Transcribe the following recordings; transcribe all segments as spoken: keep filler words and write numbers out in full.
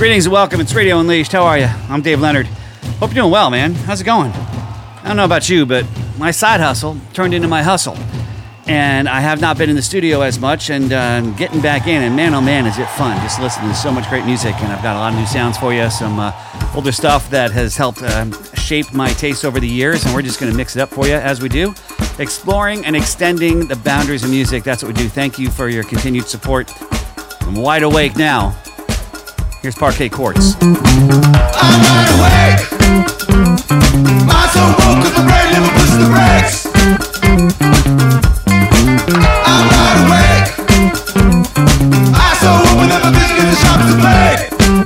Greetings and welcome. It's Radio Unleashed. How are you? I'm Dave Leonard. Hope you're doing well, man. How's it going? I don't know about you, but my side hustle turned into my hustle. And I have not been in the studio as much, and uh, I'm getting back in, and man, oh man, is it fun. Just listening to so much great music, and I've got a lot of new sounds for you, some uh, older stuff that has helped uh, shape my taste over the years, and we're just going to mix it up for you as we do. Exploring and extending the boundaries of music, that's what we do. Thank you for your continued support. I'm wide awake now. Here's Parquet Courts. I'm wide awake. My soul woke 'cause the brain never pushed the brakes. I'm wide awake. My soul open up a biscuit and sharp as a blade.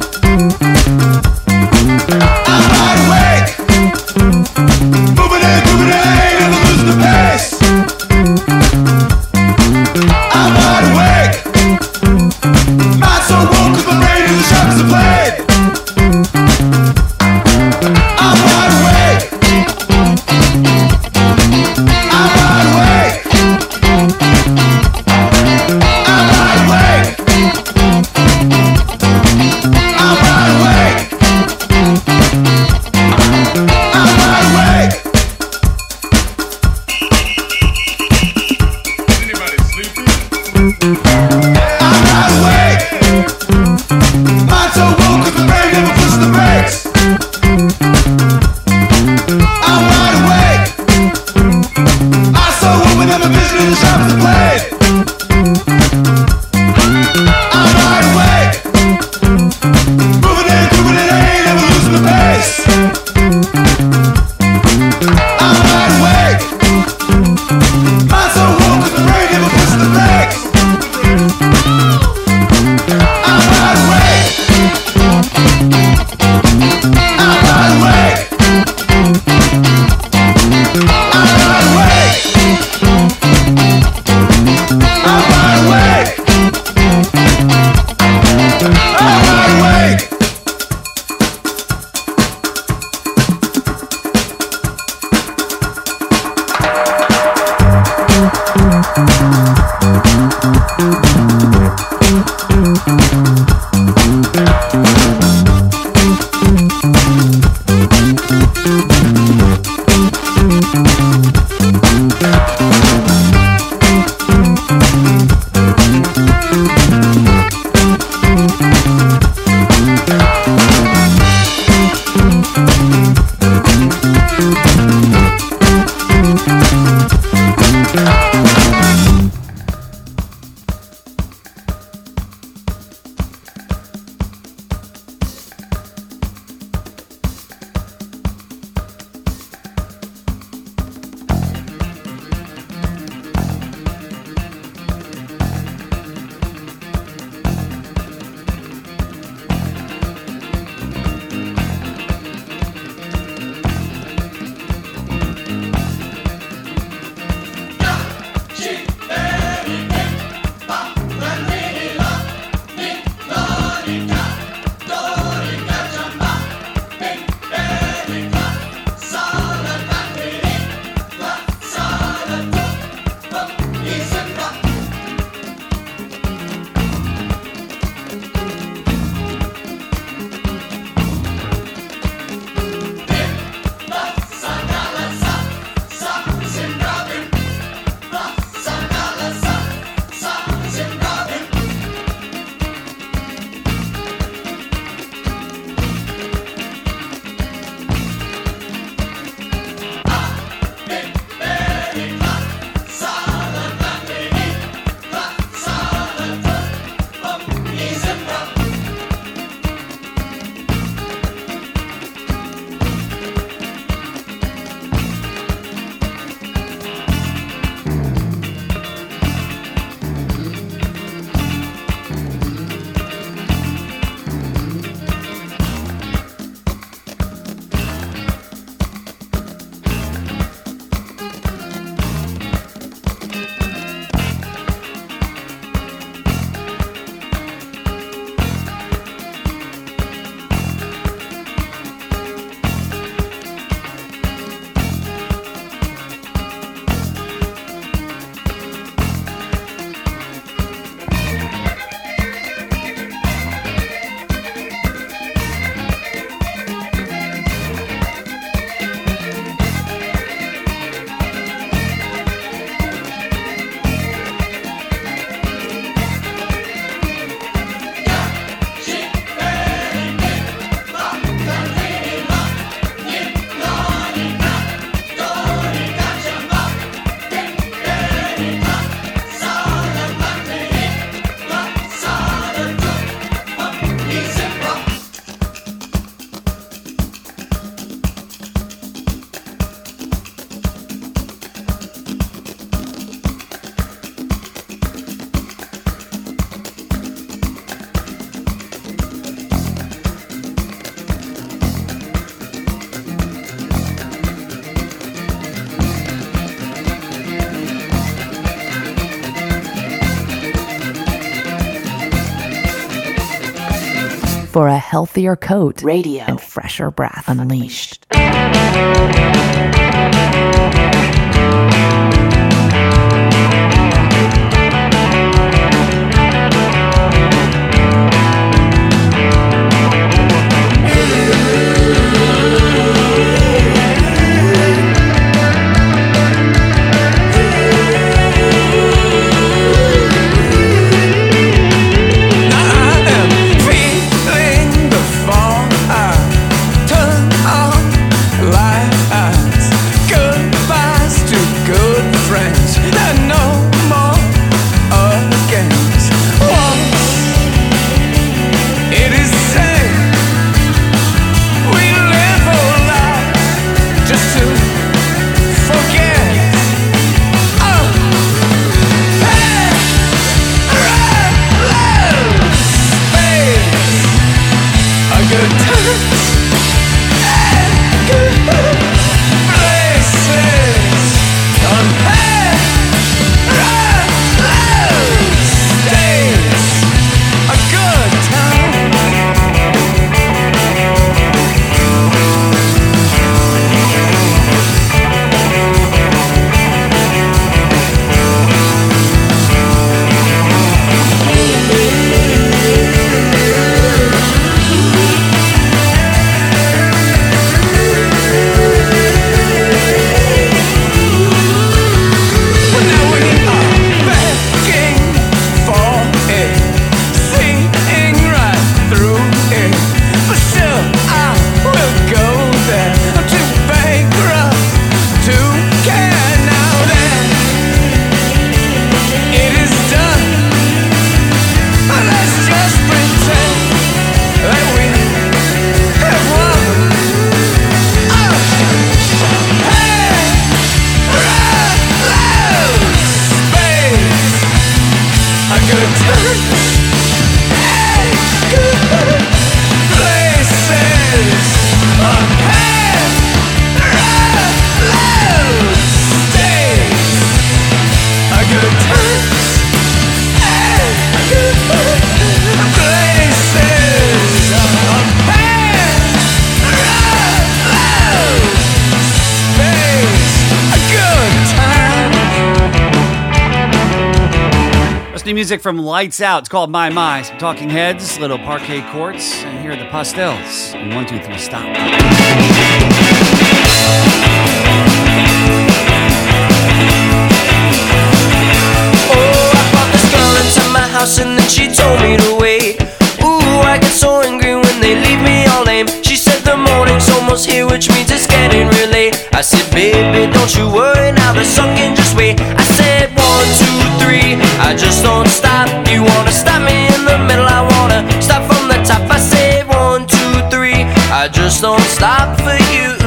I'm wide awake. Moving in, moving in, never lose the pace. I'm wide awake. My soul woke 'cause the brain is sharp as a blade. I'm wide awake. I'm wide awake. for a healthier coat, Radio. and fresher breath. Unleashed. New music from Lights Out. It's called My My. Some Talking Heads, Little Parquet Courts, and here are the Pastels. And one, two, three, stop. Oh, I brought this girl into my house and then she told me to wait. Ooh, I get so angry when they leave me all lame. She said the morning's almost here, which means it's getting real late. I said, baby, don't you worry, now the sun can just wait. I said, one, two, three, I just don't stop. You wanna stop me in the middle, I wanna stop from the top. I said, one, two, three, I just don't stop for you.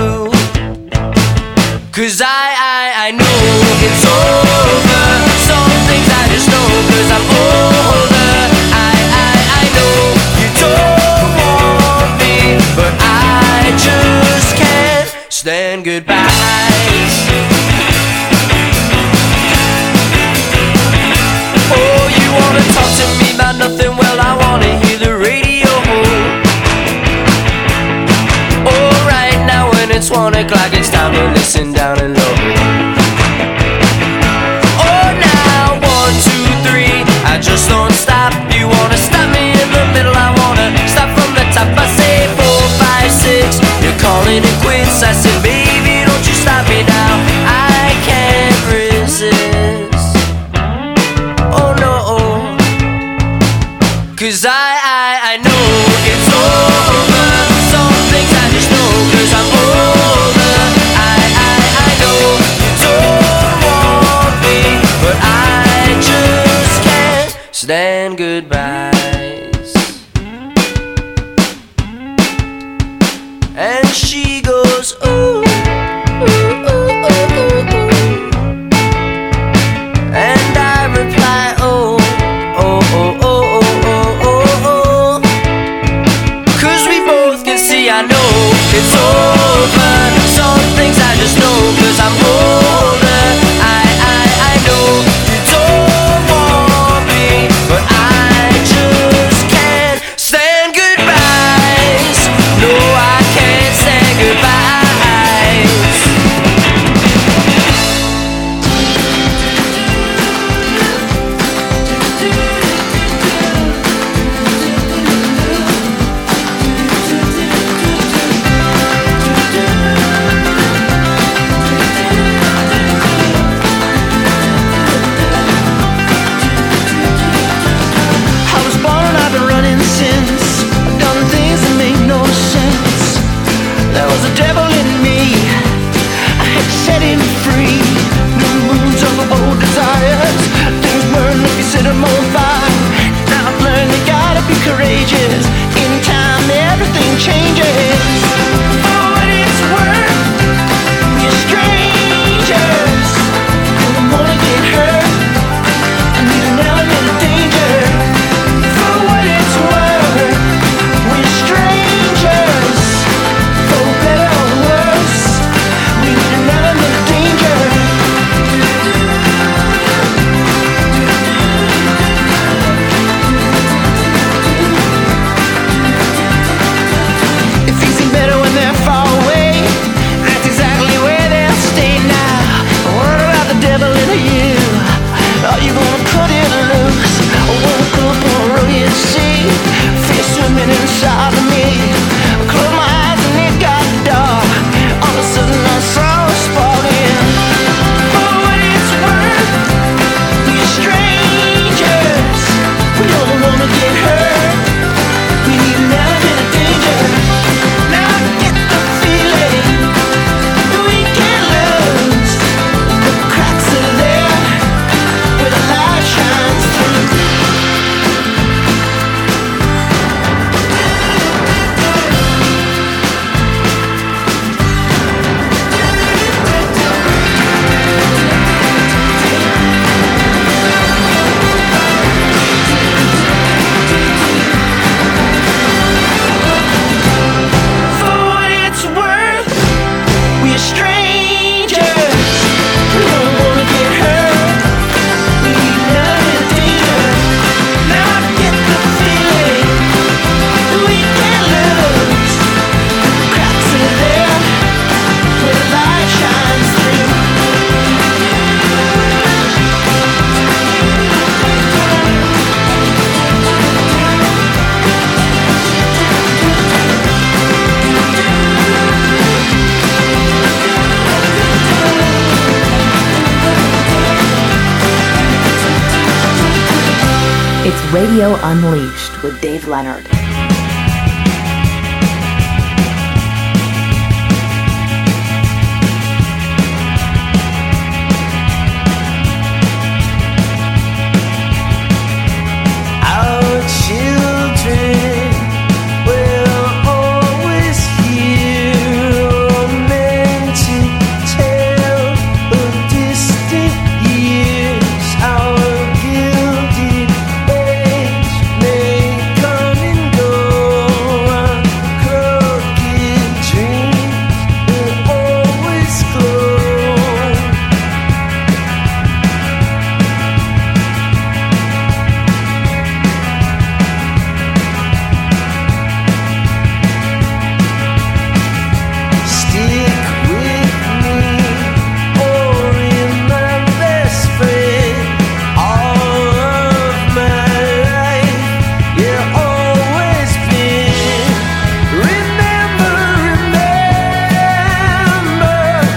Cause I, I, I know it's over. Some things I just know cause I'm older. I, I, I know you don't want me, but I just can't stand goodbyes. Oh, you wanna talk to me about nothing? Well, I wanna hear the radio. Oh, right now when it's one o'clock, it's time to listen down and low. Oh, now one, two, three, I just don't stop. You wanna stop me in the middle? I wanna stop from the top. I say four, five, six, you're calling it quits. I said, baby, don't you stop me now. I can't resist. Oh no, cause I, I, I know it's over. Some things I just know cause I'm older. I, I, I know you don't want me, but I just can't stand goodbyes. And she goes, ooh, ooh, ooh, ooh, ooh, ooh. And I reply, oh, oh, oh, oh, oh, oh, oh, oh. Cause we both can see, I know it's over. Some things I just know cause I'm older. I, I, I know you don't want me, but I just can't stand goodbye. Radio Unleashed with Dave Leonard. Our children will always hear or meant to tell of distant years. Our gilded age may come and go. Our crooked dreams will always glow. Stick with me, or in my best friend, all of my life, yeah, always been. Remember, remember,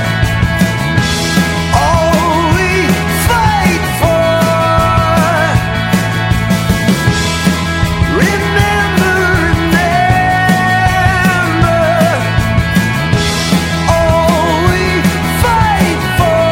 all we fight for. Remember, remember. All we fight for.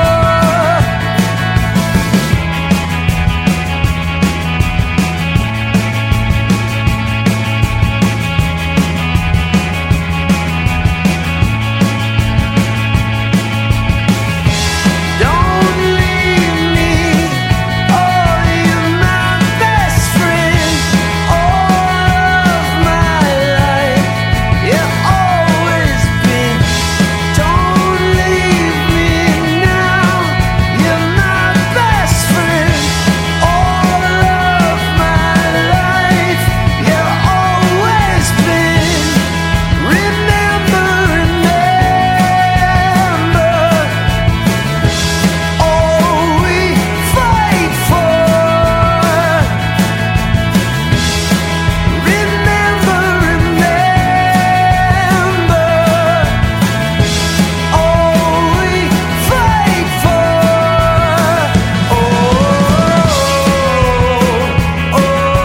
Don't leave me, oh, you're my best friend, all of my life, yeah, always been. Don't leave me now, you're my best friend, all of my life, yeah, always been. Remember, remember, all we fight for. Remember, remember, all we fight for. Oh, oh,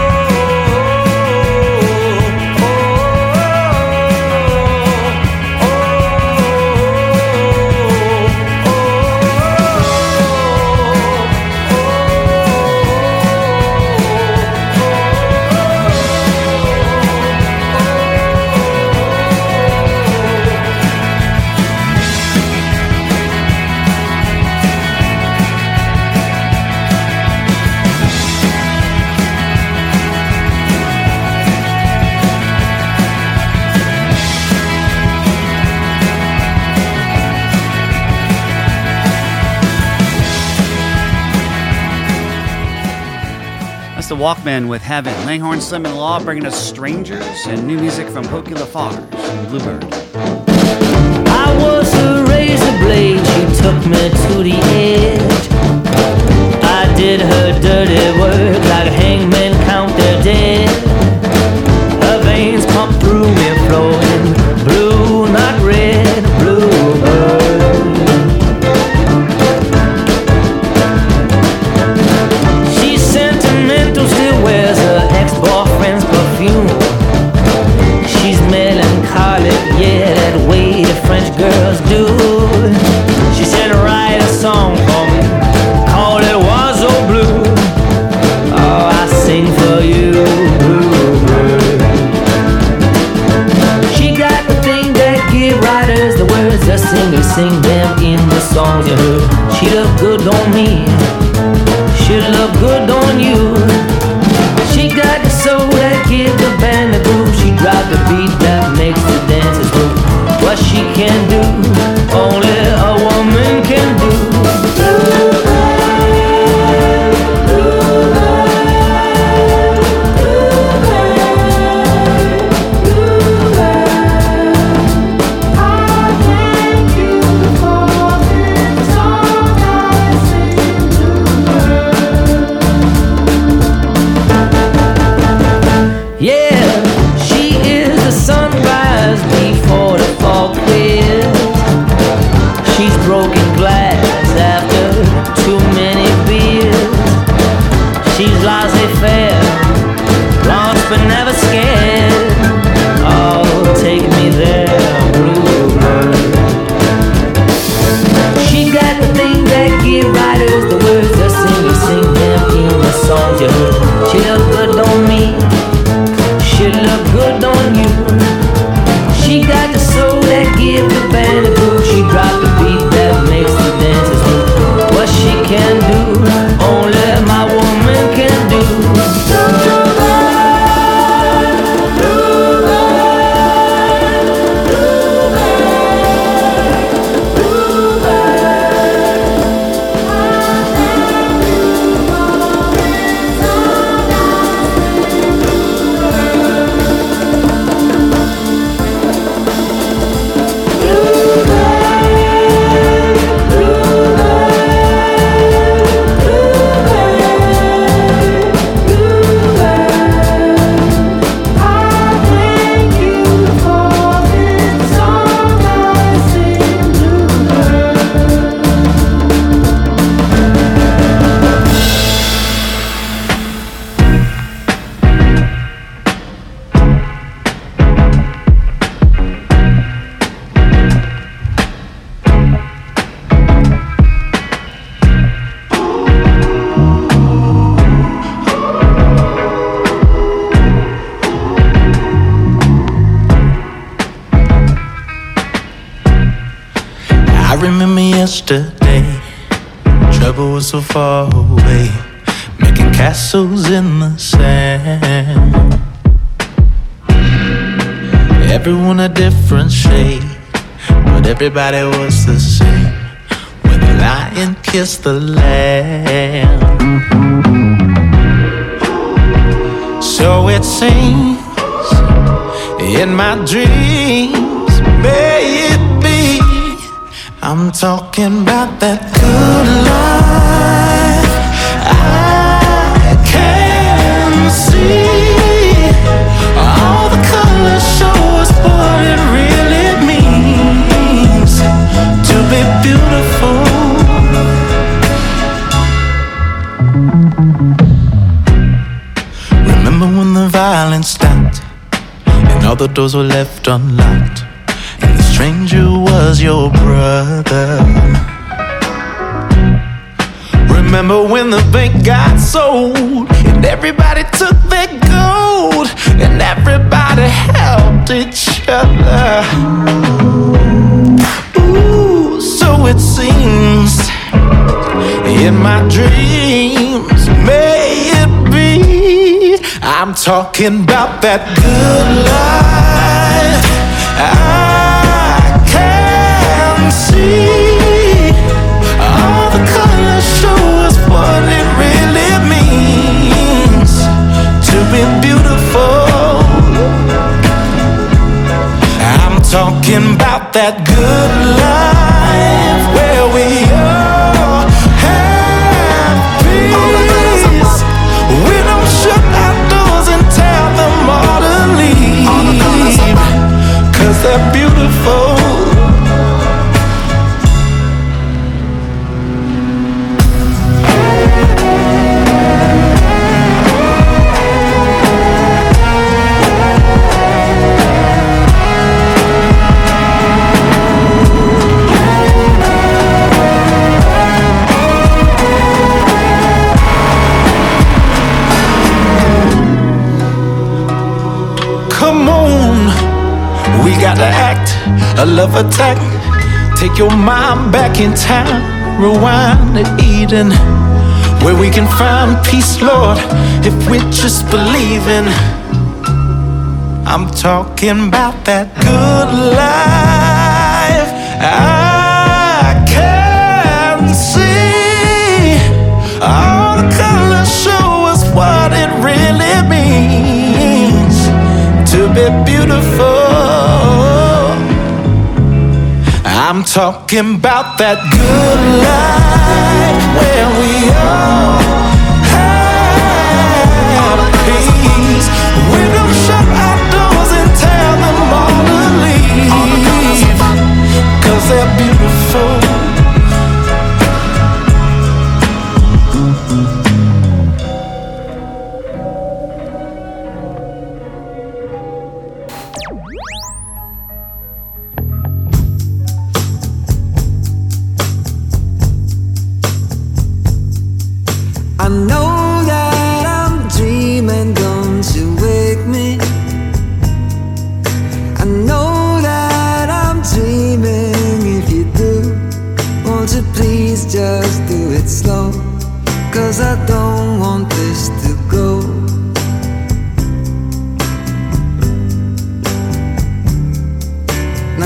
That's the Walkmen with Heaven. Langhorne Slim and Law bringing us Strangers and new music from Pokey LaFarge and Bluebird. I was a razor blade, she took me to the edge. I did her dirty work like a hangman count their dead. Her veins pump through me, flowing blue, not red, bluebird. She's sentimental, still wears her ex-boyfriend's perfume. She's melancholic, yeah, that way the French girls do. She said, write a song for me, call it Oiseau Blue. Oh, I sing look good on you. She got the soul that gives the band a groove. She dropped the beat that makes the dancers move. What she can do, only my woman can do. Yesterday, trouble was so far away, making castles in the sand. Everyone a different shade, but everybody was the same when the lion kissed the lamb. So it seems in my dreams, may it be, I'm talking about that good life. I can see all the colors show us what it really means to be beautiful. Remember when the violence stopped and all the doors were left unlocked, and the stranger was your brother. Remember when the bank got sold and everybody took their gold and everybody helped each other. Ooh, so it seems in my dreams, may it be, I'm talking about that good life. I can see all the colors show us what it really means to be beautiful. I'm talking about that good life where we all have peace. We don't shut our doors and tell them all to leave, 'cause they're beautiful. Come on, we gotta act, a love attack. Take your mind back in time, rewind to Eden, where we can find peace, Lord, if we just believe in. I'm talking about that good life. I can see all the colors show us what it really means to be beautiful. I'm talking about that good life where we all have peace. We don't shut our doors and tell them all to leave, 'cause they're beautiful. I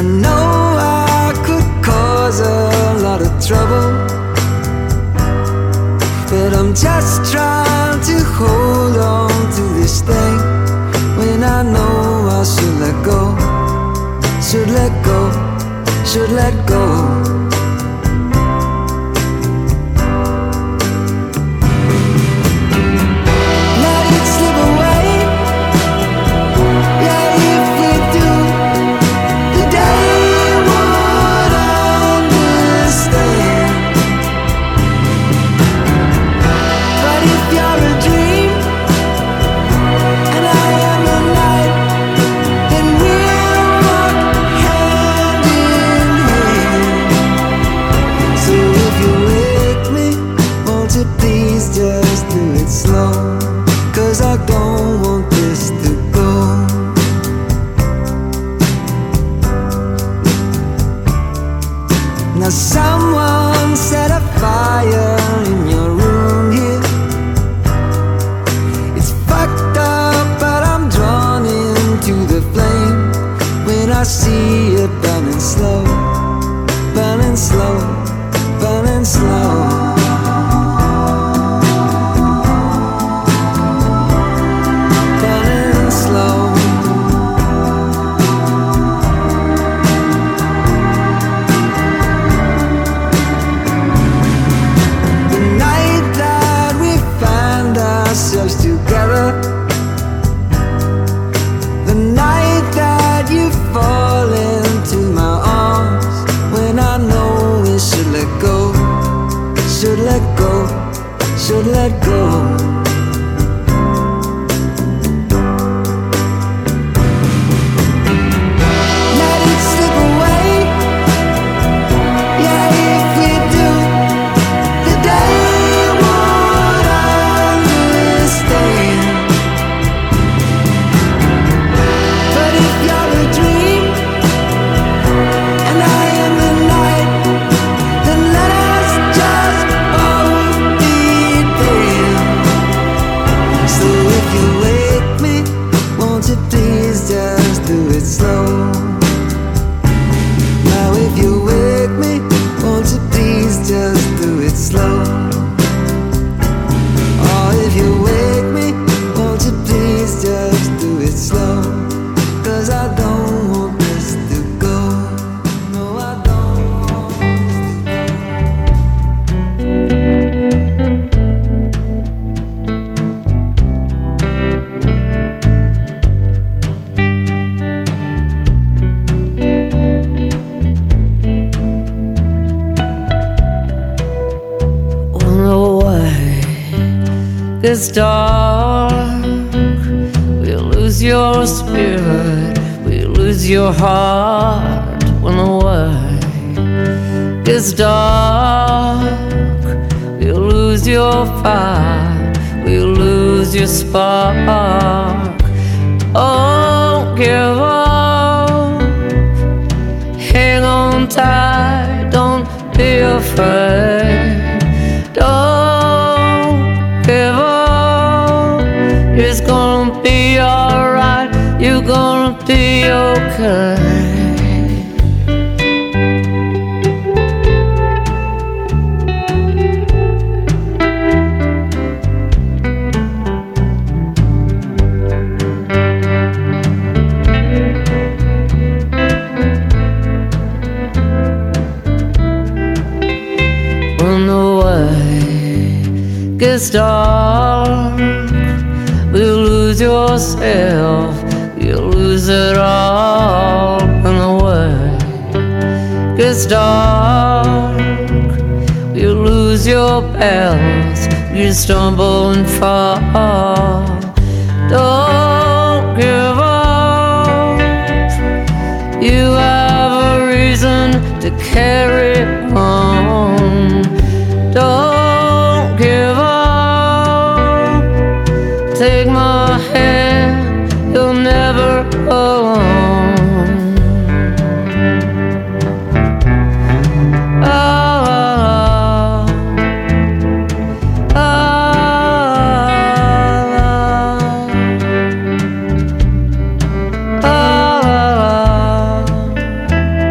I know I could cause a lot of trouble, but I'm just trying to hold on to this thing when I know I should let go, should let go, should let go. Let it slip away. Yeah, if we do, the day would understand. But if you're a dream and I am the night, then we'll walk hand in hand. So if you wake me, won't you please just do it slow? 'Cause I don't want this to go. Now someone set a fire in your room here. It's fucked up, but I'm drawn into the flame when I see it burning slow, burning slow, burning slow. Burning slow. The night that we find ourselves together, the night that you fall into my arms, when I know we should let go, should let go, should let go. Let it slip away. Yeah, if we do, the day would understand. But if you're a dream and I am the night, then let us just both be there. So if you wake me, won't you please just do it slow? Now if you wake me, won't you please just do it slow? Or if you wake me, won't you please just do it slow? 'Cause I don't want this to go. No, I don't want this to On the way gets dark, we lose your spirit, we lose your heart. When the way gets dark, we lose your fire, we lose your spark. Don't give up, hang on tight, don't be afraid. Don't give up, it's gonna be alright, you're gonna be okay. When the way gets dark, we'll lose yourself, you'll lose it all. When the way gets dark, you lose your balance, you stumble and fall. Don't give up, you have a reason to carry on. Don't give up, take my hand, you'll never go alone. Ah, ah, ah, ah, ah.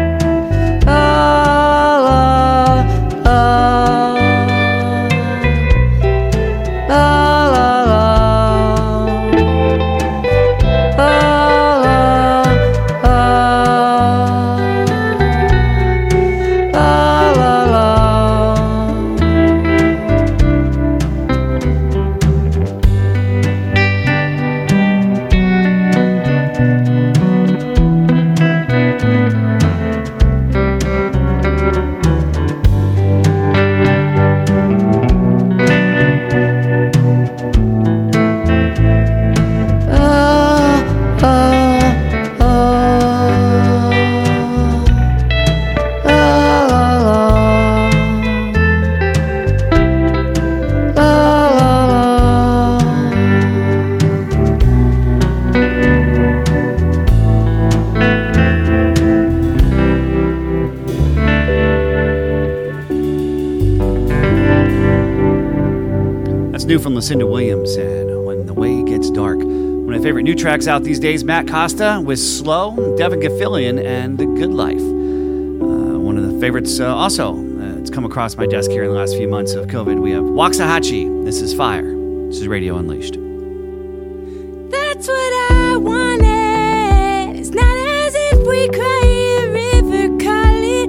new from Lucinda Williams and When the Way Gets Dark. One of my favorite new tracks out these days, Matt Costa with Slow, Devin Gilfillian, and The Good Life. Uh, one of the favorites uh, also, uh, it's come across my desk here in the last few months of COVID. We have Waxahachie, This Is Fire. This is Radio Unleashed. That's what I wanted. It's not as if we cry a river, call it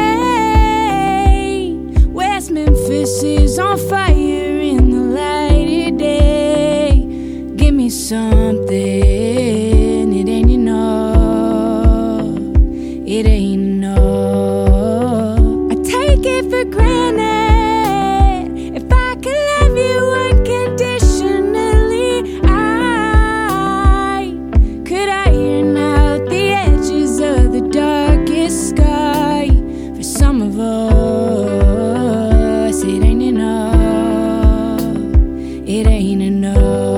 rain. West Memphis is on fire in the light of day. Give me something, it ain't enough. It ain't enough. I take it for granted. If I could love you unconditionally, I could iron out the edges of the darkest sky. For some of us, it ain't enough. It ain't enough.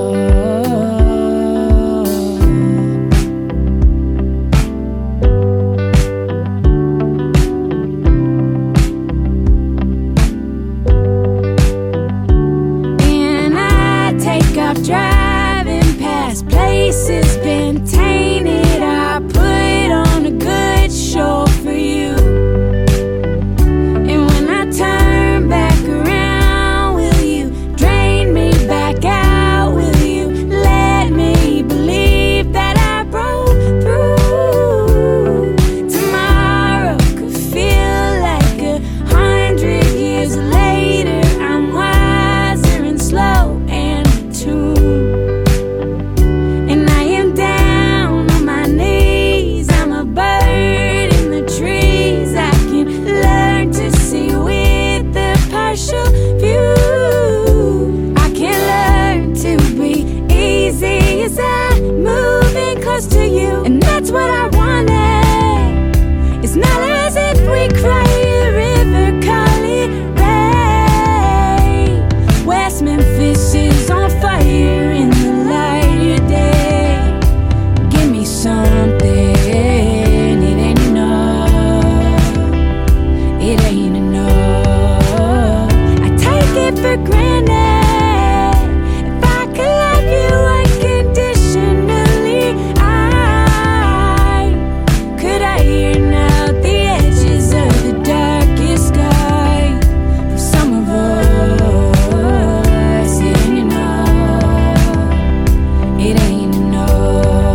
And I take off driving past places been tainted. I put on a good show for you. And when I turn back around, will you drain me back out? Will you let me believe that I broke through? Tomorrow could feel like a hundred years later. I'm wiser and slow and tuned. And I am down on my knees. I'm a bird in the trees. I can learn to see with the partial view. I can learn to be easy as I move in close to you. And that's what I wanted. It's not as if we cry a river, call it rain. West Memphis is on fire in the light of day. Give me something, it ain't enough. It ain't enough. I take it for granted. If I could love you unconditionally, I could iron out the edges of the darkest sky. For some of us, it ain't enough. It ain't enough.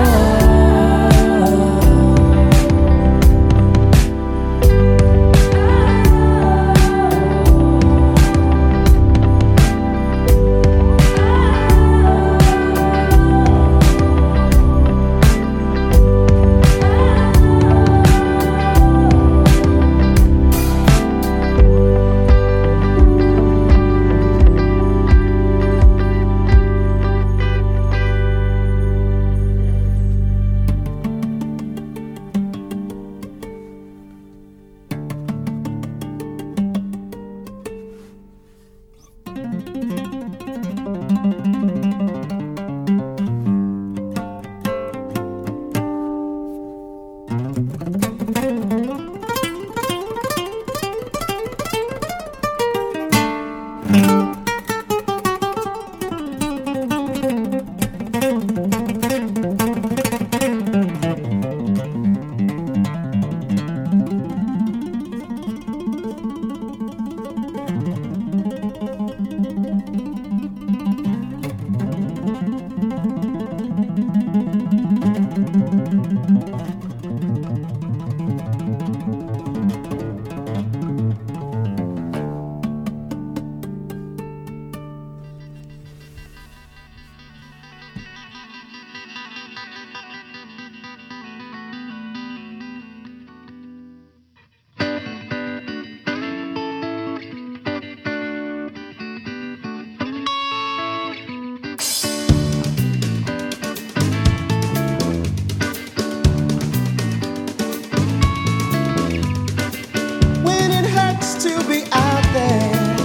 When it hurts to be out there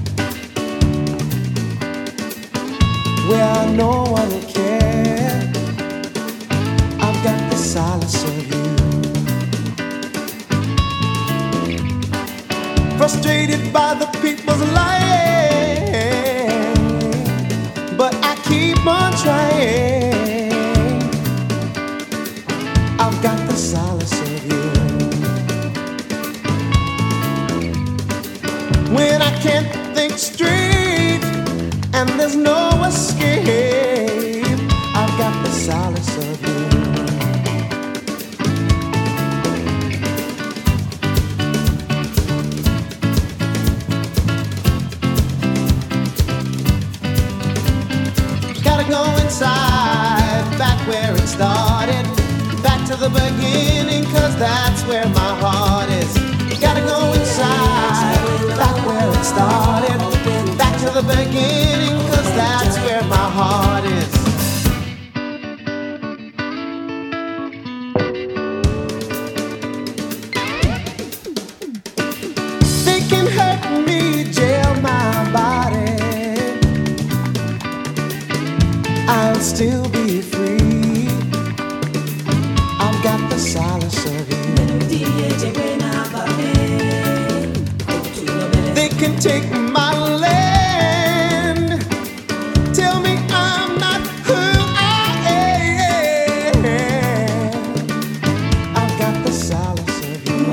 where no one will care, I've got the solace of you. Frustrated by the people's lying, got the solace of you. When I can't think straight and there's no escape, I've got the solace of you. Gotta go inside, back where it started, back to the beginning, cause that's where my heart is. Gotta go inside, back where it started, back to the beginning, cause that's where my heart is. They can hurt me, jail my body, I'll still be free. I've got the solace of you. They can take my land, tell me I'm not who I am. I've got the solace of you.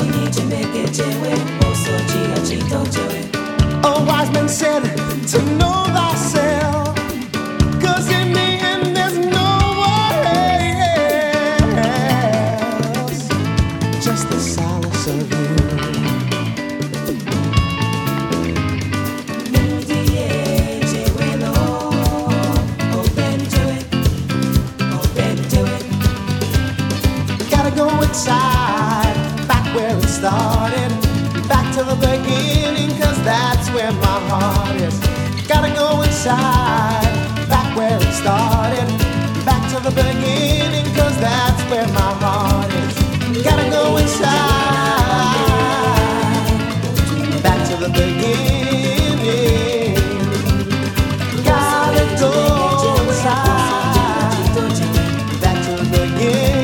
A wise man said to know thyself, cause in the end there's no one else. Just the solace of you. Gotta go inside, back where it started, back to the beginning, cause that's where my heart is. Gotta go inside, back where it started, back to the beginning, cause that's where my heart is. Gotta go inside, back to the beginning. Gotta go inside, back to the beginning.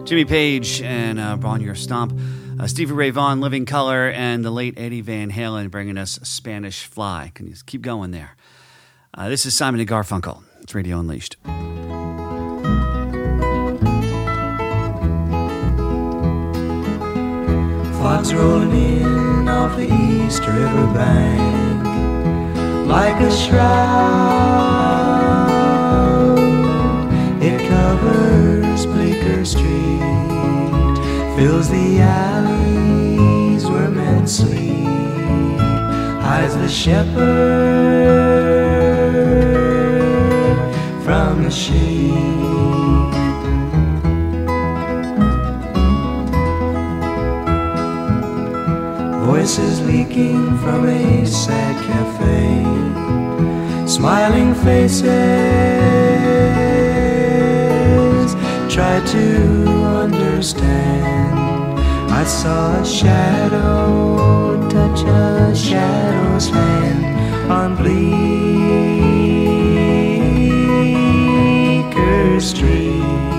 Jimmy Page and uh, Bon Your Stomp. Uh, Stevie Ray Vaughan, Living Color, and the late Eddie Van Halen bringing us Spanish Fly. Can you just keep going there? Uh, this is Simon and Garfunkel. It's Radio Unleashed. Fogs rolling in off the East River bank like a shroud. It covers Bleecker Street, fills the alleys where men sleep, hides the shepherd from the sheep. Voices leaking from a sad cafe, smiling faces try to understand. I saw a shadow touch a shadow's hand on Bleecker Street.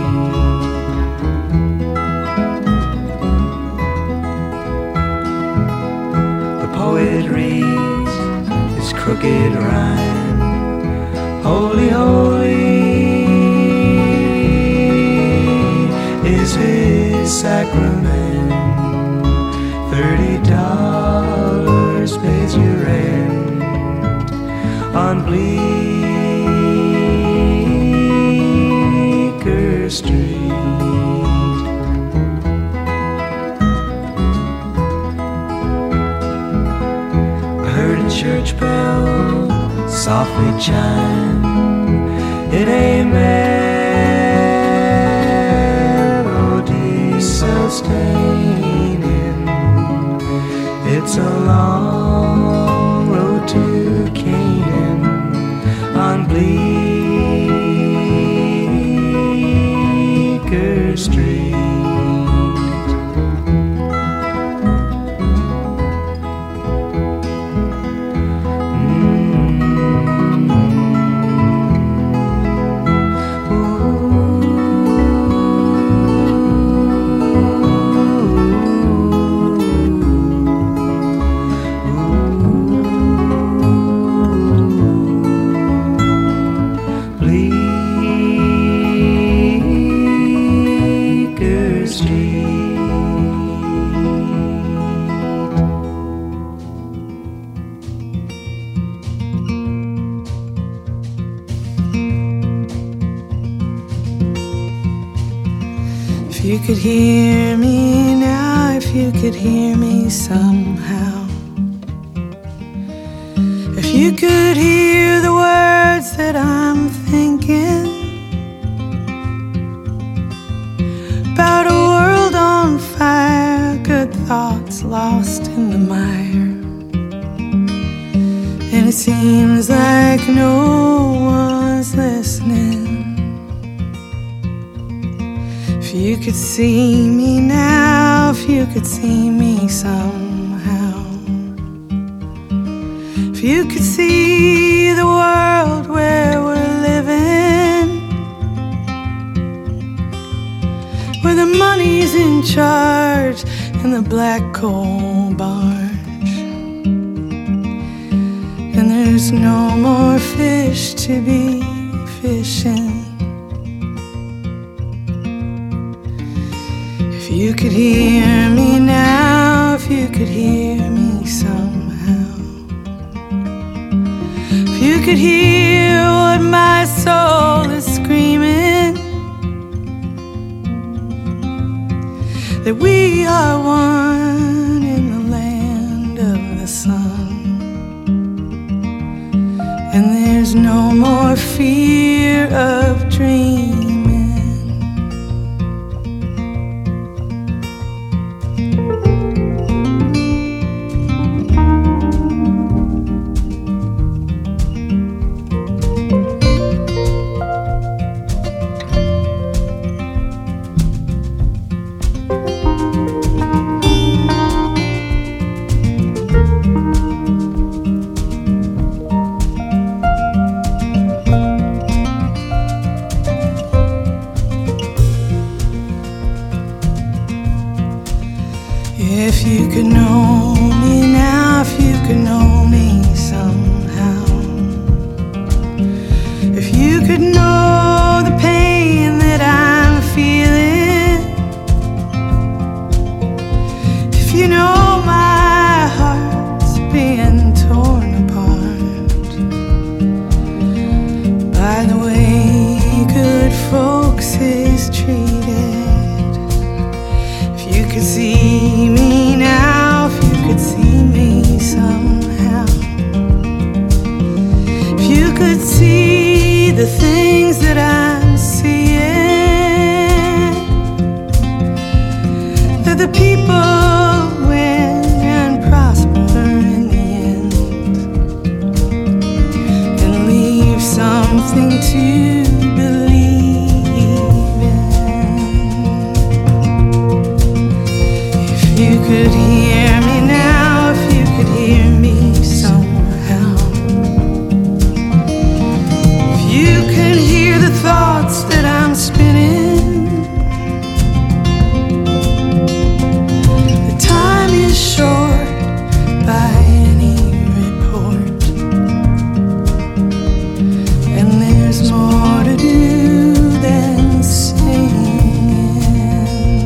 Poet reads his crooked rhyme. Holy, holy is his sacrament. Thirty dollars pays your rent on Bleecker Street. Church bell softly chime in a melody sustaining. It's a long road to Canaan on Bleecker Street. If you could hear me now, if you could hear me somehow, if you could hear the words that I'm thinking about a world on fire, good thoughts lost in the mire, and it seems like no one's listening. If you could see me now, if you could see me somehow, if you could see the world where we're living, where the money's in charge and the black coal barge, and there's no more fish to be fishing. If you could hear me now, if you could hear me somehow, if you could hear what my soul is screaming, that we are one in the land of the sun, and there's no more fear of dreaming. something to believe in. If you could hear me now, if you could hear me somehow, if you could hear the thoughts that I'm spinning, the time is short by any report, and there's more to do than singing.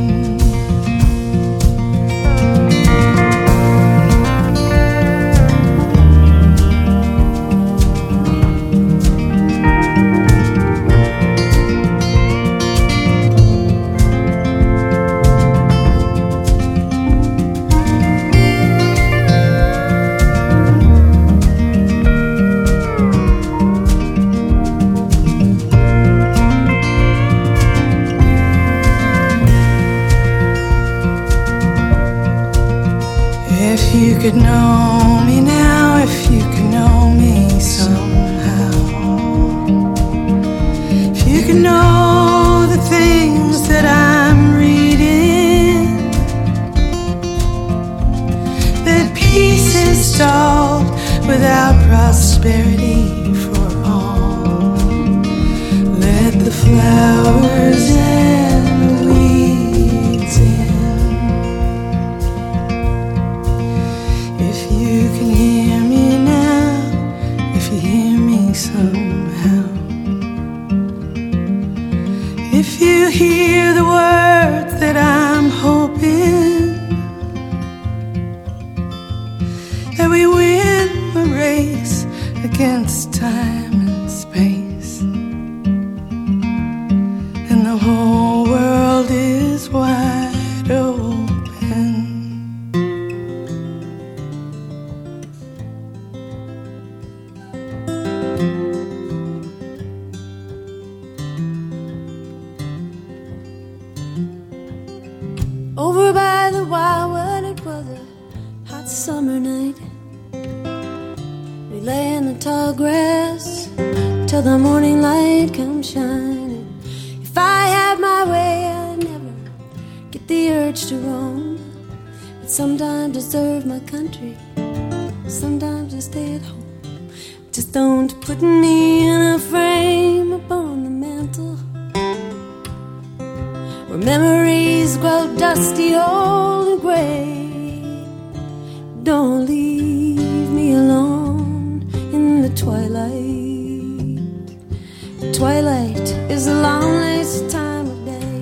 If you could know me now, if you could know me somehow, if you could know the things that I'm reading, that peace is stalled without prosperity for all. Let the flowers and the weeds in. If you can hear me now, if you hear me somehow, if you hear the words that I'm hoping, that we win a race against time and space, and the whole world is wide open. Over by the wildwood, it was a hot summer night. We lay in the tall grass till the morning light comes shining. If I had my way, I'd never get the urge to roam, but sometimes I serve my country, sometimes I stay at home. Just don't put me in a frame upon the mantle where memories grow dusty, old and gray. Don't leave me alone in the twilight. Twilight is the loneliest time of day.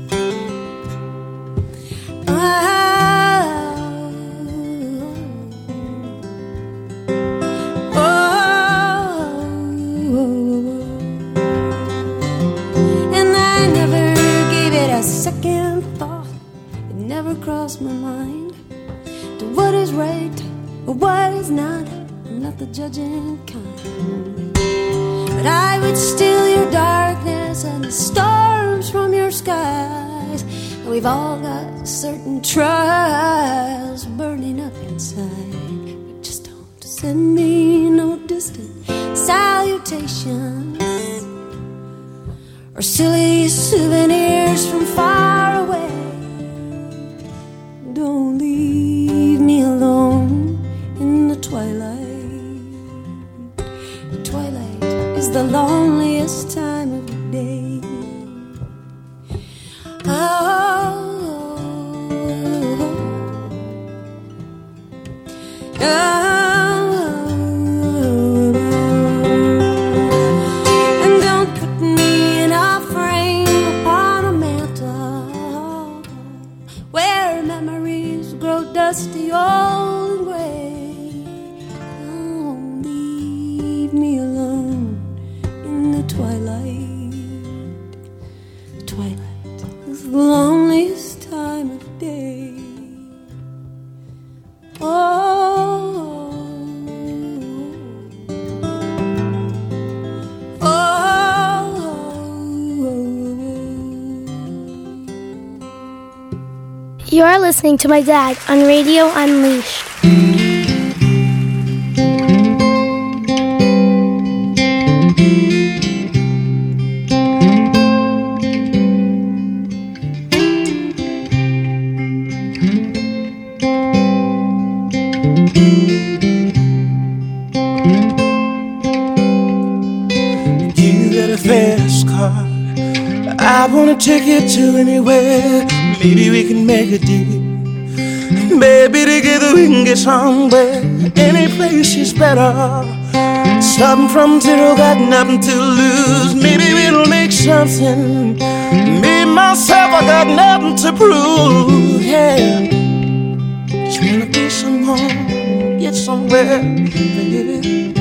Second thought, it never crossed my mind to what is right or what is not. I'm not the judging kind, but I would steal your darkness and the storms from your skies. And we've all got certain trials burning up inside, but just don't send me no distant salutations or silly souvenirs from far away. Don't leave me alone in the twilight. The twilight is the loneliest time of the day. Oh, oh. Dusty, old and gray. Don't leave me alone in the twilight. The twilight is the loneliest time of day. Oh, oh, You are listening to my dad on Radio Unleashed. car. I wanna take you to anywhere. Maybe we can make a deal. Maybe together we can get somewhere. Any place is better. Starting from zero, got nothing to lose. Maybe we'll make something. Me, myself, I got nothing to prove. Yeah, just wanna be someone, get somewhere, baby.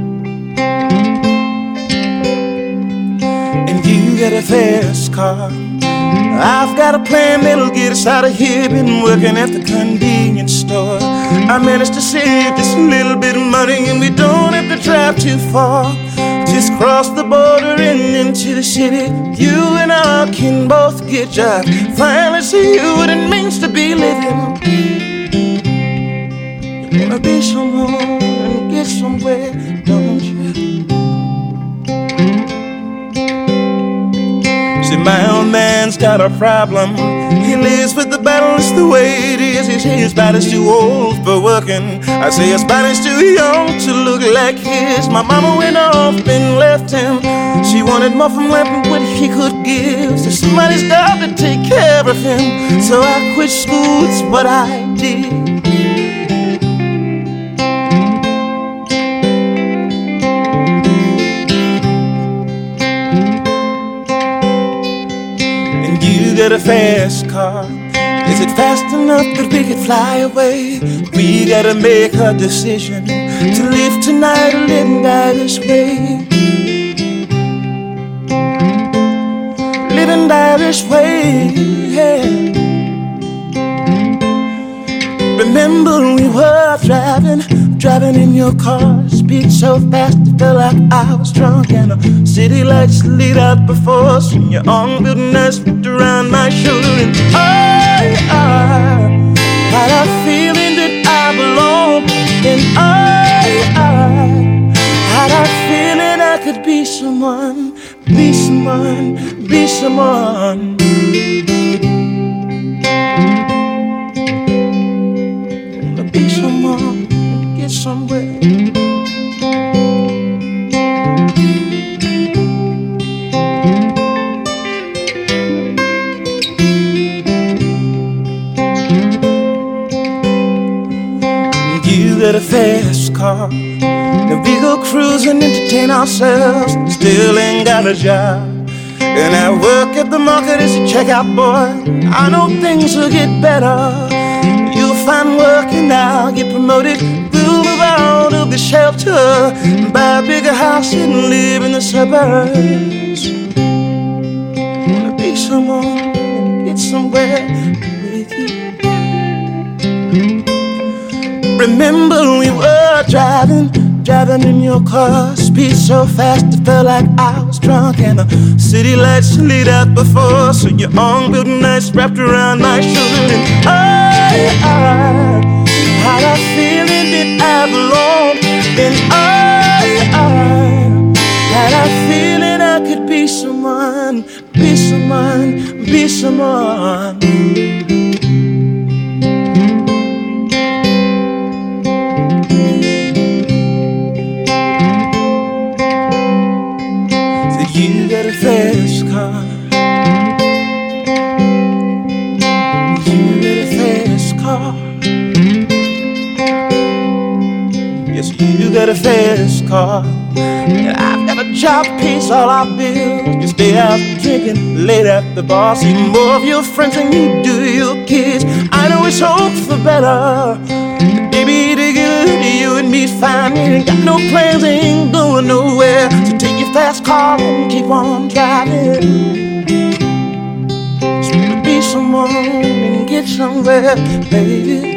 And you got a fast car. I've got a plan that'll get us out of here. Been working at the convenience store. I managed to save just a little bit of money, and we don't have to drive too far. Just cross the border and into the city. You and I can both get jobs. Finally see what it means to be living. You wanna be someone and get somewhere, don't you? See, my old man's got a problem. He lives with the battle, it's the way it is. He says his body's too old for working. I say his body's too young to look like his. My mama went off and left him. She wanted more from life than what he could give. So somebody's got to take care of him. So I quit school, it's what I did. You got a fast car. Is it fast enough that we could fly away? We gotta make a decision to live tonight or live and die this way. Live and die this way, yeah. Remember we were driving, driving in your car. Speed so fast it felt like I was drunk. And the city lights lit up before us, and your arm built nice wrapped around my shoulder. And I, I had a feeling that I belonged. And I, I had a feeling I could be someone, be someone, be someone. Be someone, get somewhere. You got a fast car. Now we go cruising, entertain ourselves. Still ain't got a job. And I work at the market as a checkout boy. I know things will get better. You'll find work and I'll get promoted. We'll move out of the shelter, buy a bigger house and live in the suburbs. Wanna be someone and get somewhere with you. Remember we were driving, driving in your car. Speed so fast it felt like I was drunk. And the city lights lit up before us, so your arm built nice wrapped around my shoulder. And I, I had a feeling that I belonged. And I, I had a feeling I could be someone, be someone, be someone. You got a fast car. You got a fast car. Yes, you got a fast car. And I've got a job, pays all our bills. You stay out drinking late at the bar. See more of your friends than you do your kids. I know it's hope for better. But baby, together you and me fine. Ain't got no plans, ain't going nowhere. So take your fast car and keep on driving. Just wanna be someone and get somewhere, baby.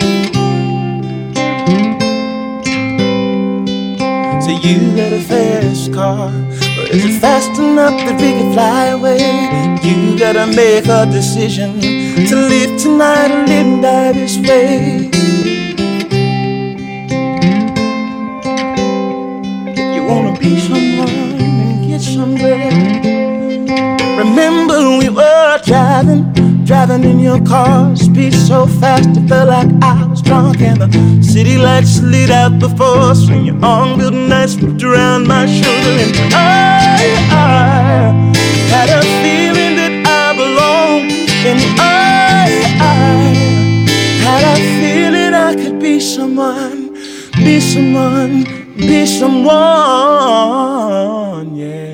So you got a fast car, but is it fast enough that we can fly away? You gotta make a decision to live tonight or live and die this way. Wanna be someone and get somewhere. Remember we were driving, driving in your car. Speed so fast it felt like I was drunk. And the city lights lit out before us, and your arm built nice wrapped around my shoulder. And I, I had Had a feeling that I belonged, and I, I had a feeling I could be someone, be someone, be someone, yeah.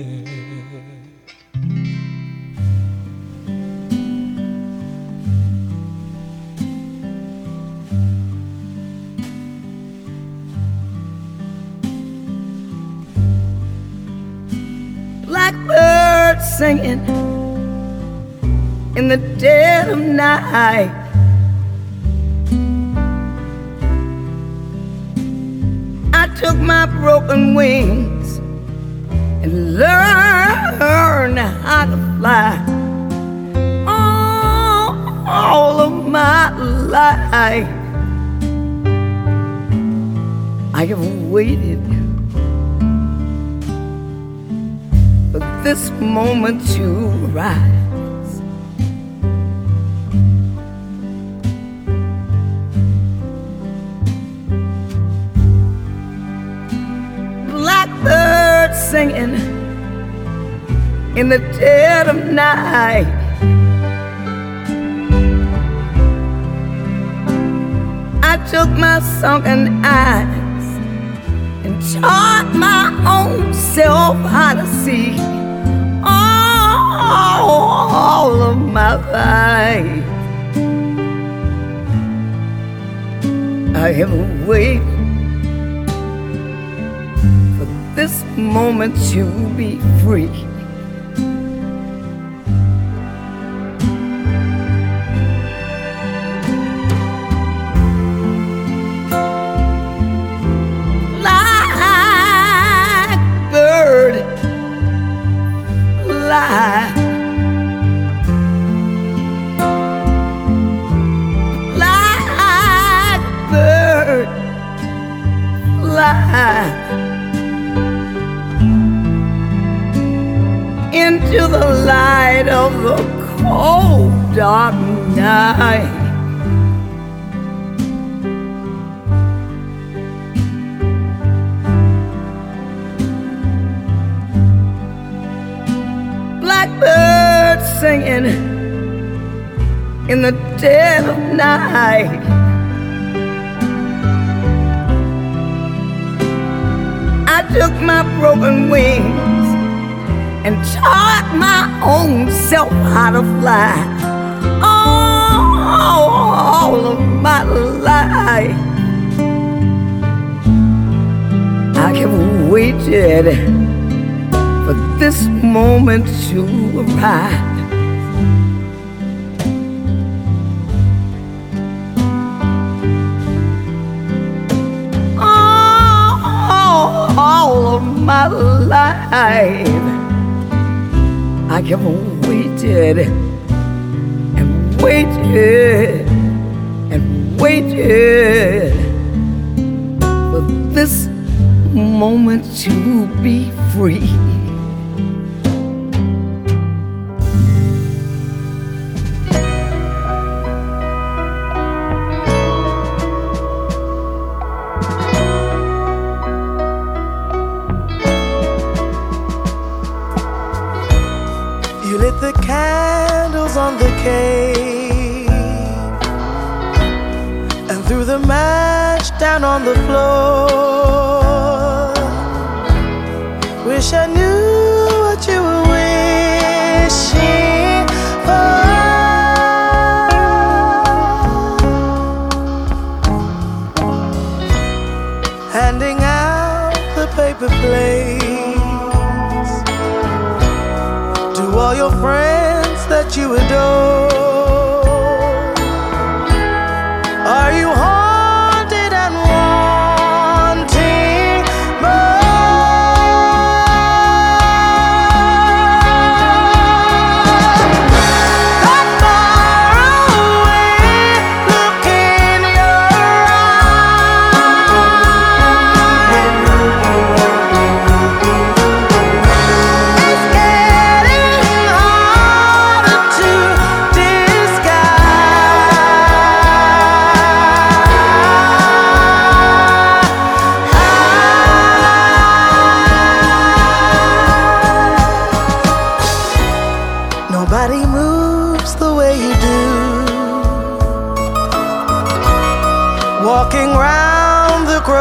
Blackbird singing in the dead of night. I took my broken wings and learned how to fly. All, all of my life I have waited for this moment to rise. Blackbird singing in the dead of night. I took my sunken eyes and taught my own self how to see. All, all of my life I have waited for this moment to be free. Fly, like bird, fly into the light of the cold dark night. Blackbird singing in the dead of night. I took my broken wings and taught my own self how to fly. All, all of my life I have waited for this moment to arrive. Oh, all of my life I have waited and waited and waited for this moment to be free. You lit the candles on the cave and threw the match down on the floor. Wish I knew what you were wishing for. Handing out the paper plates to all your friends that you adore. Are you haunted and wanting more? That far away look in your eyes. It's getting harder to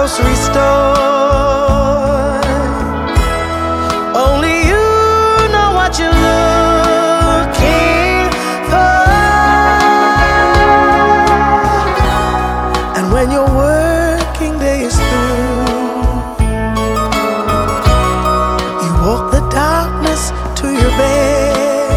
grocery store. Only you know what you're looking for. And when your working day is through, you walk the darkness to your bed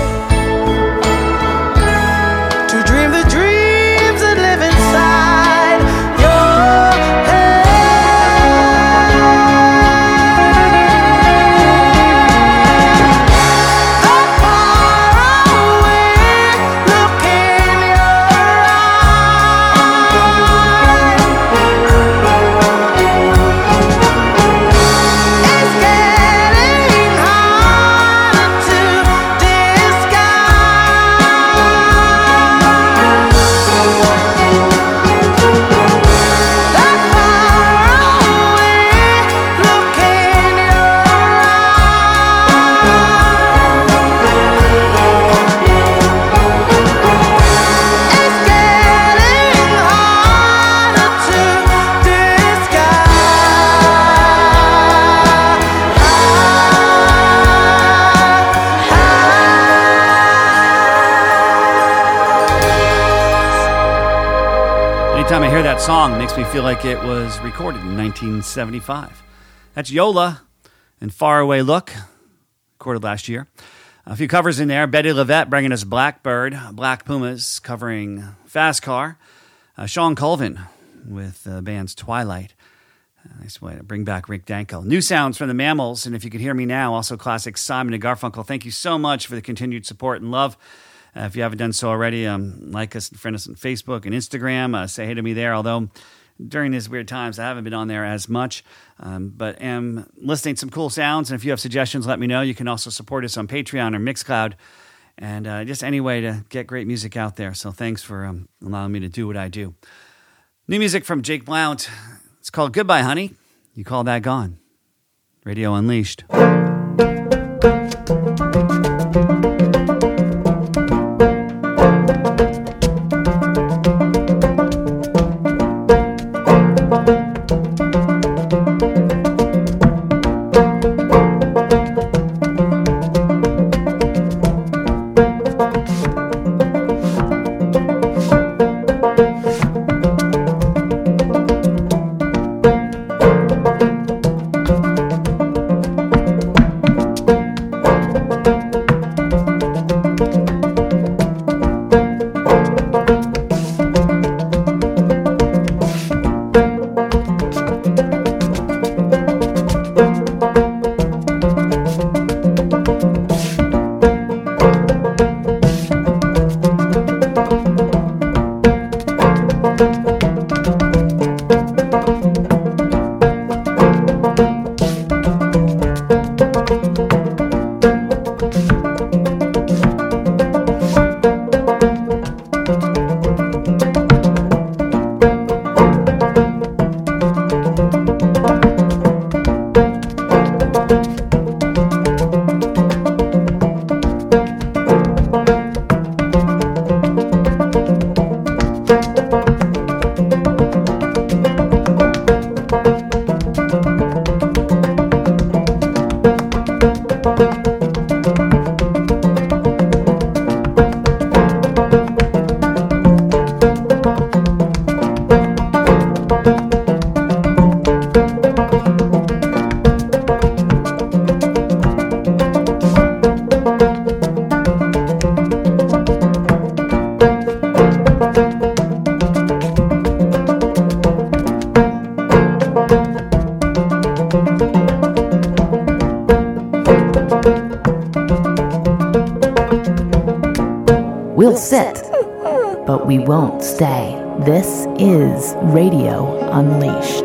to dream the dreams that live inside your head. The faraway look in your eyes is getting hard to Anytime I hear that song, it makes me feel like it was recorded in nineteen seventy-five. That's Yola and Faraway Look, recorded last year. A few covers in there. Betty Levette bringing us Blackbird. Black Pumas covering Fast Car. Uh, Sean Colvin with the band's Twilight. Uh, nice way to bring back Rick Danko. New sounds from the Mammals, and If You Could Hear Me Now, also classic Simon and Garfunkel. Thank you so much for the continued support and love. Uh, if you haven't done so already, um, like us and friend us on Facebook and Instagram. Uh, say hey to me there, although during these weird times, I haven't been on there as much, um, but am listening to some cool sounds. And if you have suggestions, let me know. You can also support us on Patreon or Mixcloud, and uh, just any way to get great music out there. So thanks for um, allowing me to do what I do. New music from Jake Blount. It's called Goodbye, Honey. You Call That Gone. Radio Unleashed. We'll sit, but we won't stay. This is Radio Unleashed.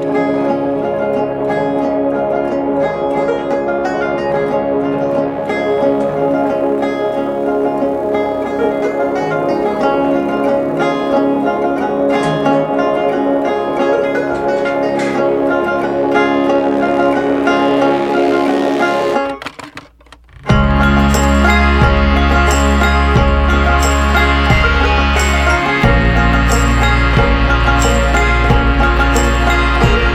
Thank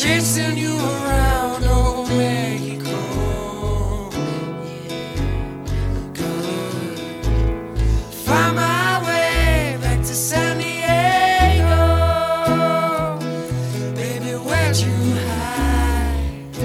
chasing you around old Mexico. Yeah, good. Find my way back to San Diego. Baby, where'd you hide?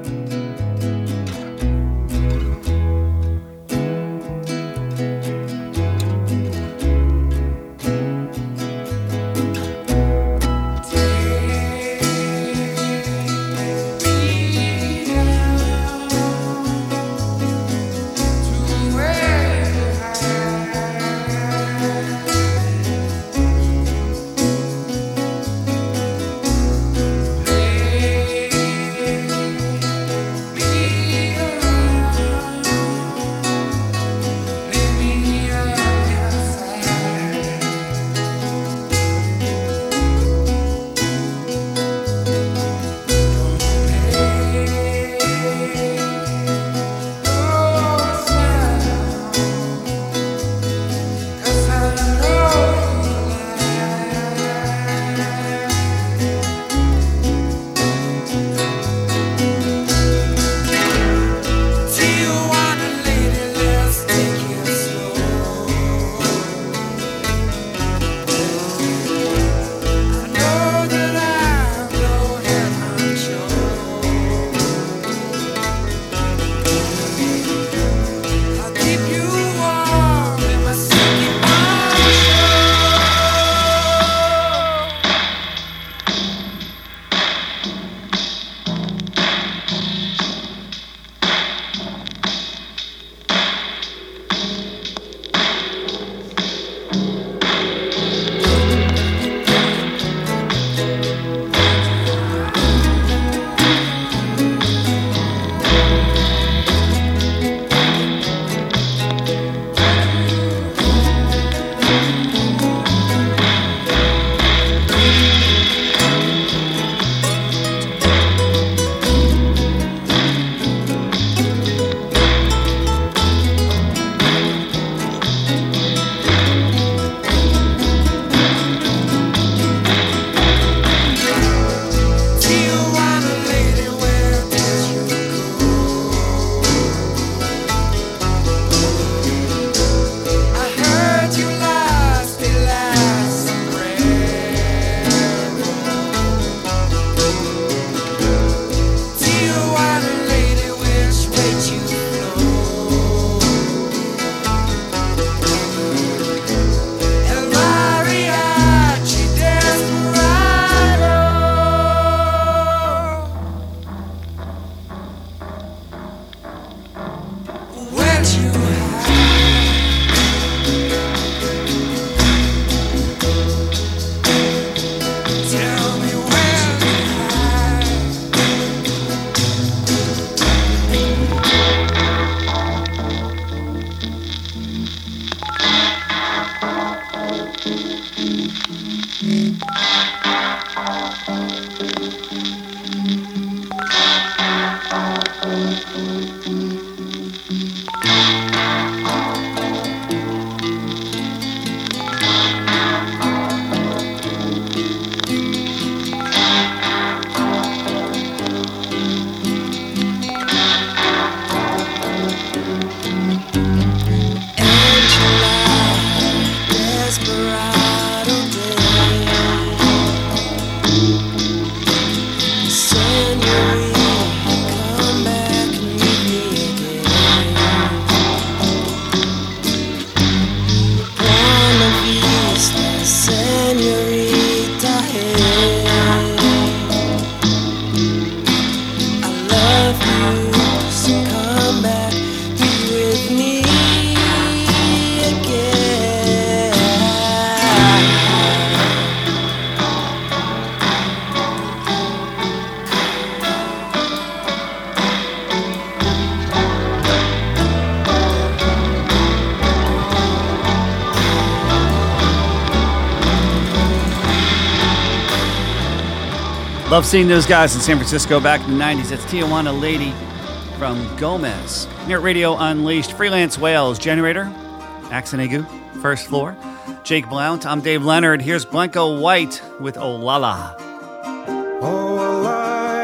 Love seeing those guys in San Francisco back in the nineties. That's Tijuana Lady from Gomez. Here at Radio Unleashed, Freelance Whales, Generator, Axenegu, First Floor, Jake Blount. I'm Dave Leonard. Here's Blanco White with Olala. Oh, I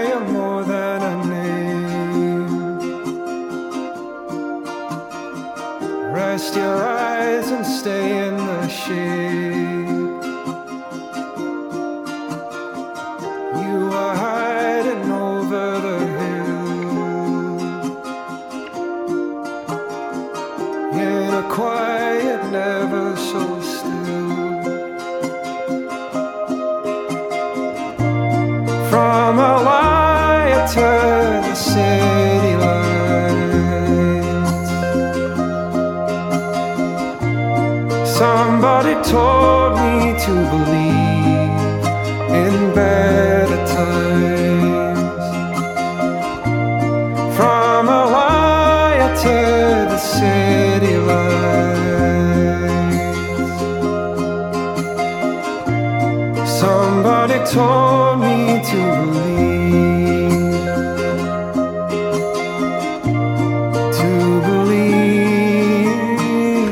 Close your eyes and stay in the shade. You are hiding over the hill in a quiet, never so still. From Hawaii to the city lights, somebody told me to believe in better times. From Hawaii to the city lights, somebody told me to believe, to believe.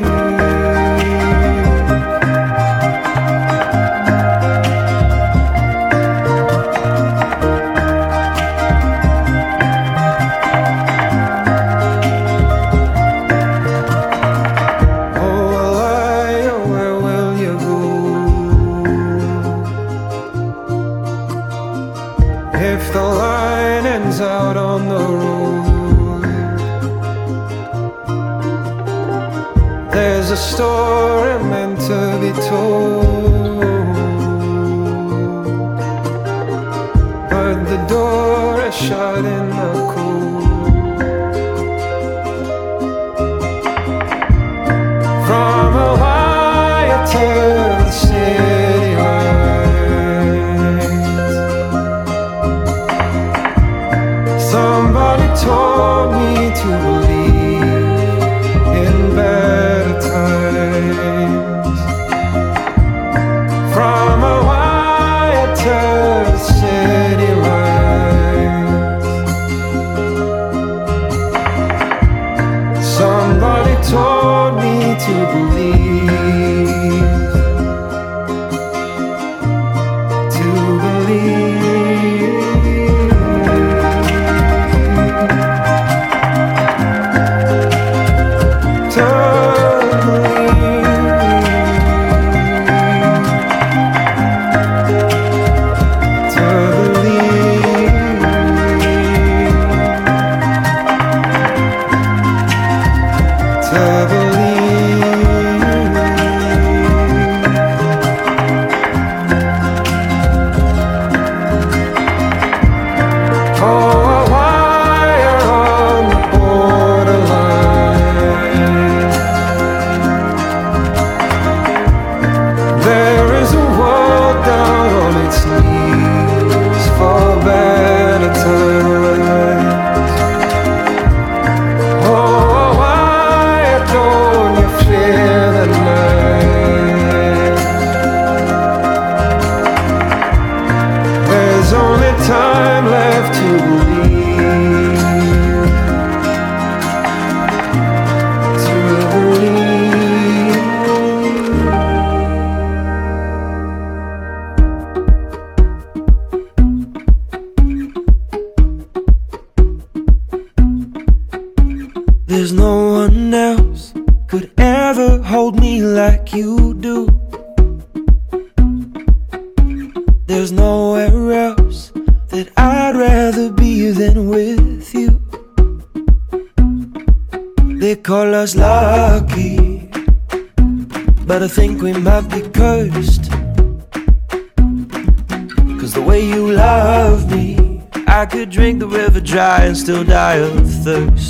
Oh, Elia, where will you go? If the line ends out on the road, there's a story meant to be told, but the door is shut in the cold. From Hawaii to the city lights, somebody told me to believe in better times. From Hawaii to the city lights, somebody told me to believe, to believe. To There's no one else could ever hold me like you do. There's nowhere else that I'd rather be than with you. They call us lucky, but I think we might be cursed. 'Cause the way you love me, I could drink the river dry and still die of thirst.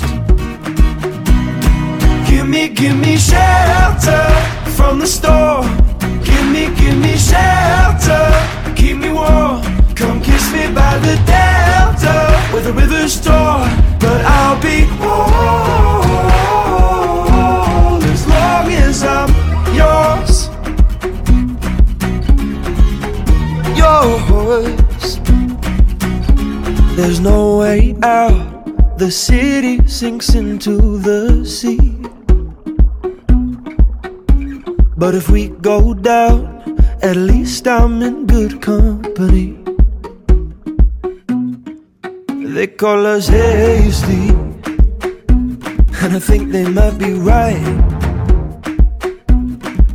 Give me, give me shelter from the storm. Give me, give me shelter, keep me warm. Come kiss me by the delta where the river's torn, but I'll be whole as long as I'm yours. Yours. There's no way out. The city sinks into the sea. But if we go down, at least I'm in good company. They call us hasty, and I think they might be right.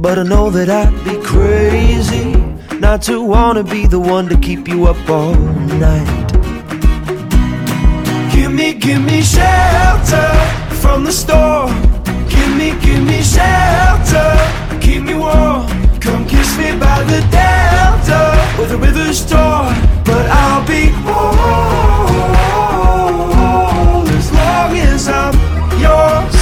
but I know that I'd be crazy not to wanna be the one to keep you up all night. Give me, give me shelter from the storm. Give me, give me shelter, keep me warm. Come kiss me by the delta where the river's torn, but I'll be whole as long as I'm yours.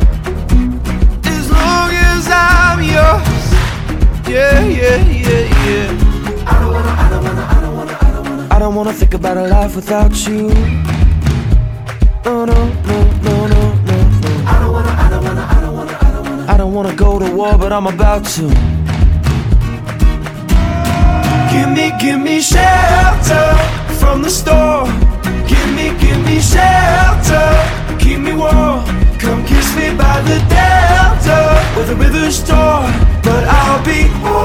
As long as I'm yours. Yeah, yeah, yeah, yeah. I don't wanna, I don't wanna, I don't wanna, I don't wanna I don't wanna think about a life without you. Oh no, no, no, no, no, no. I don't wanna, I don't wanna, I don't wanna, I don't wanna I don't wanna go to war, but I'm about to. Give me, give me shelter from the storm. Give me, give me shelter, keep me warm. Come kiss me by the delta where the river's torn, but I'll be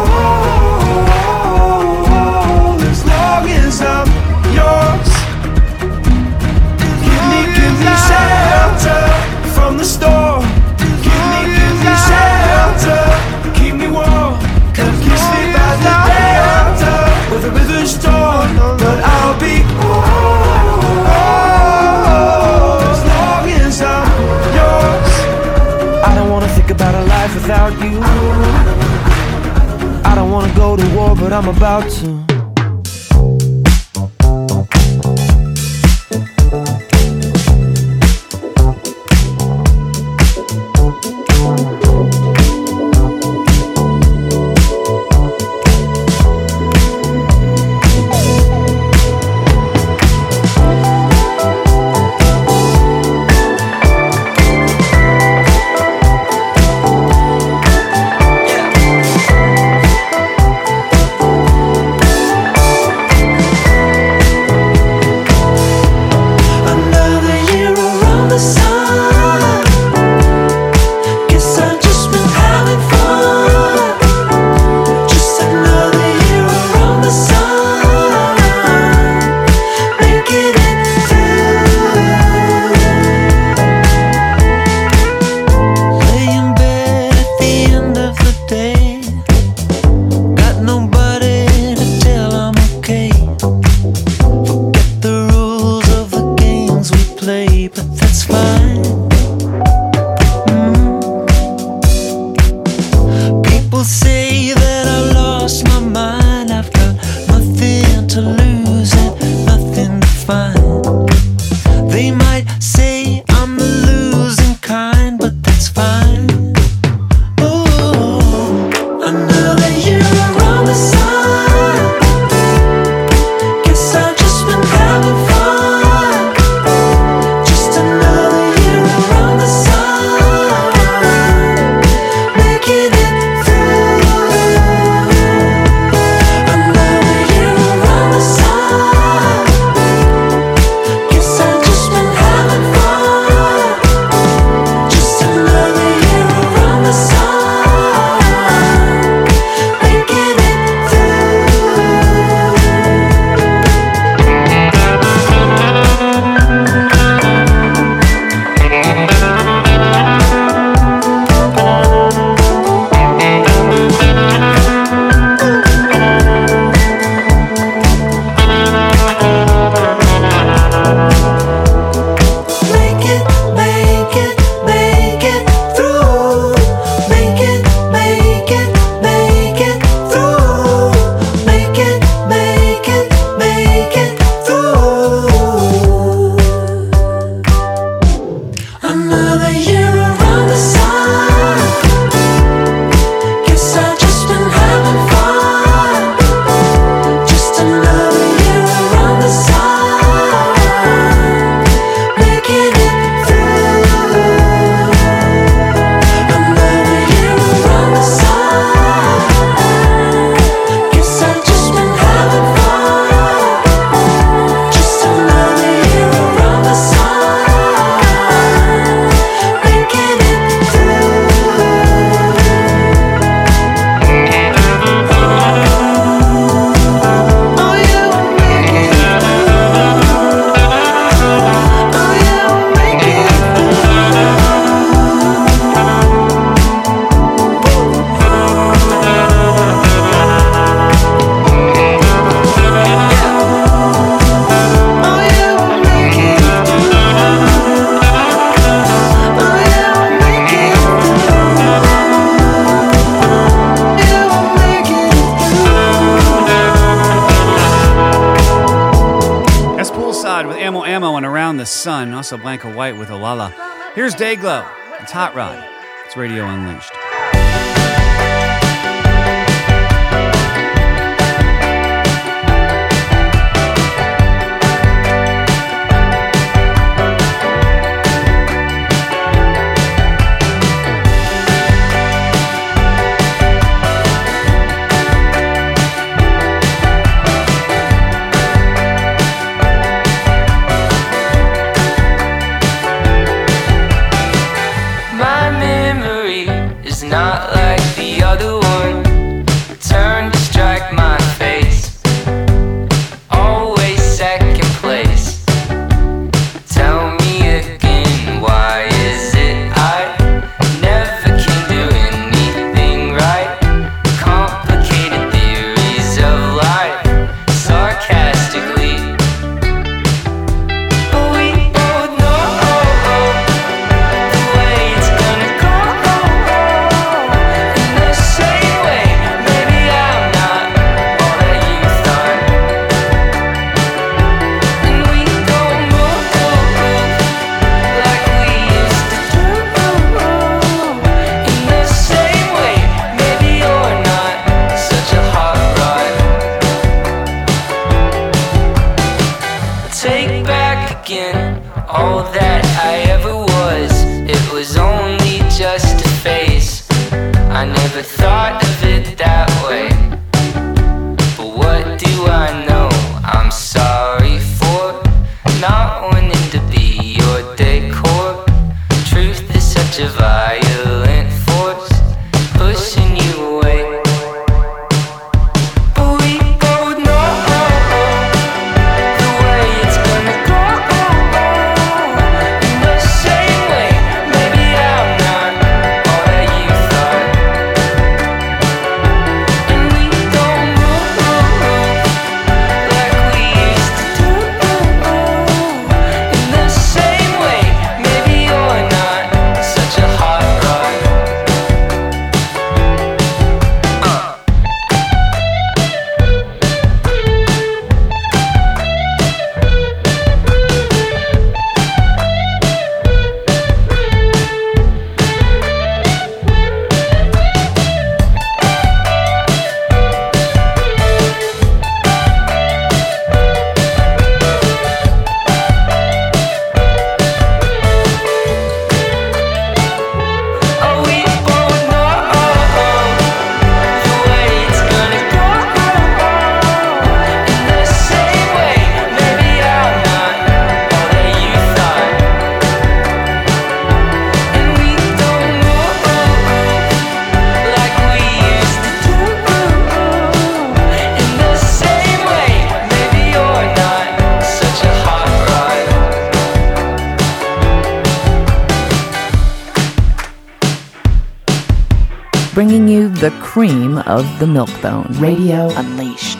whole as long as I'm yours. Give me, give me shelter from the storm. Give me, give me shelter, keep me warm. Come kiss me by the delta where the river's torn, but I'll be whole as long as I'm yours. I don't wanna think about a life without you. I don't wanna go to war, but I'm about to. Another year around the sun. Rod with Ammo Ammo and Around the Sun. Also Blanca White with Olala. Here's Dayglow. It's Hot Rod. It's Radio Unleashed. Not like the other one. Turn to strike my face. Always second place. Tell me again, why is it I never can do anything right? Complicated theories of life, sarcastically. But we both know the way it's gonna go. All that I ever was, it was only just a phase. I never thought of it that way. But what do I know? I'm sorry for not wanting to be your decor. Truth is such a violent force, pushing you away. But we both know the way it's gonna go. Bringing you the cream of the Milkbone. Radio Unleashed.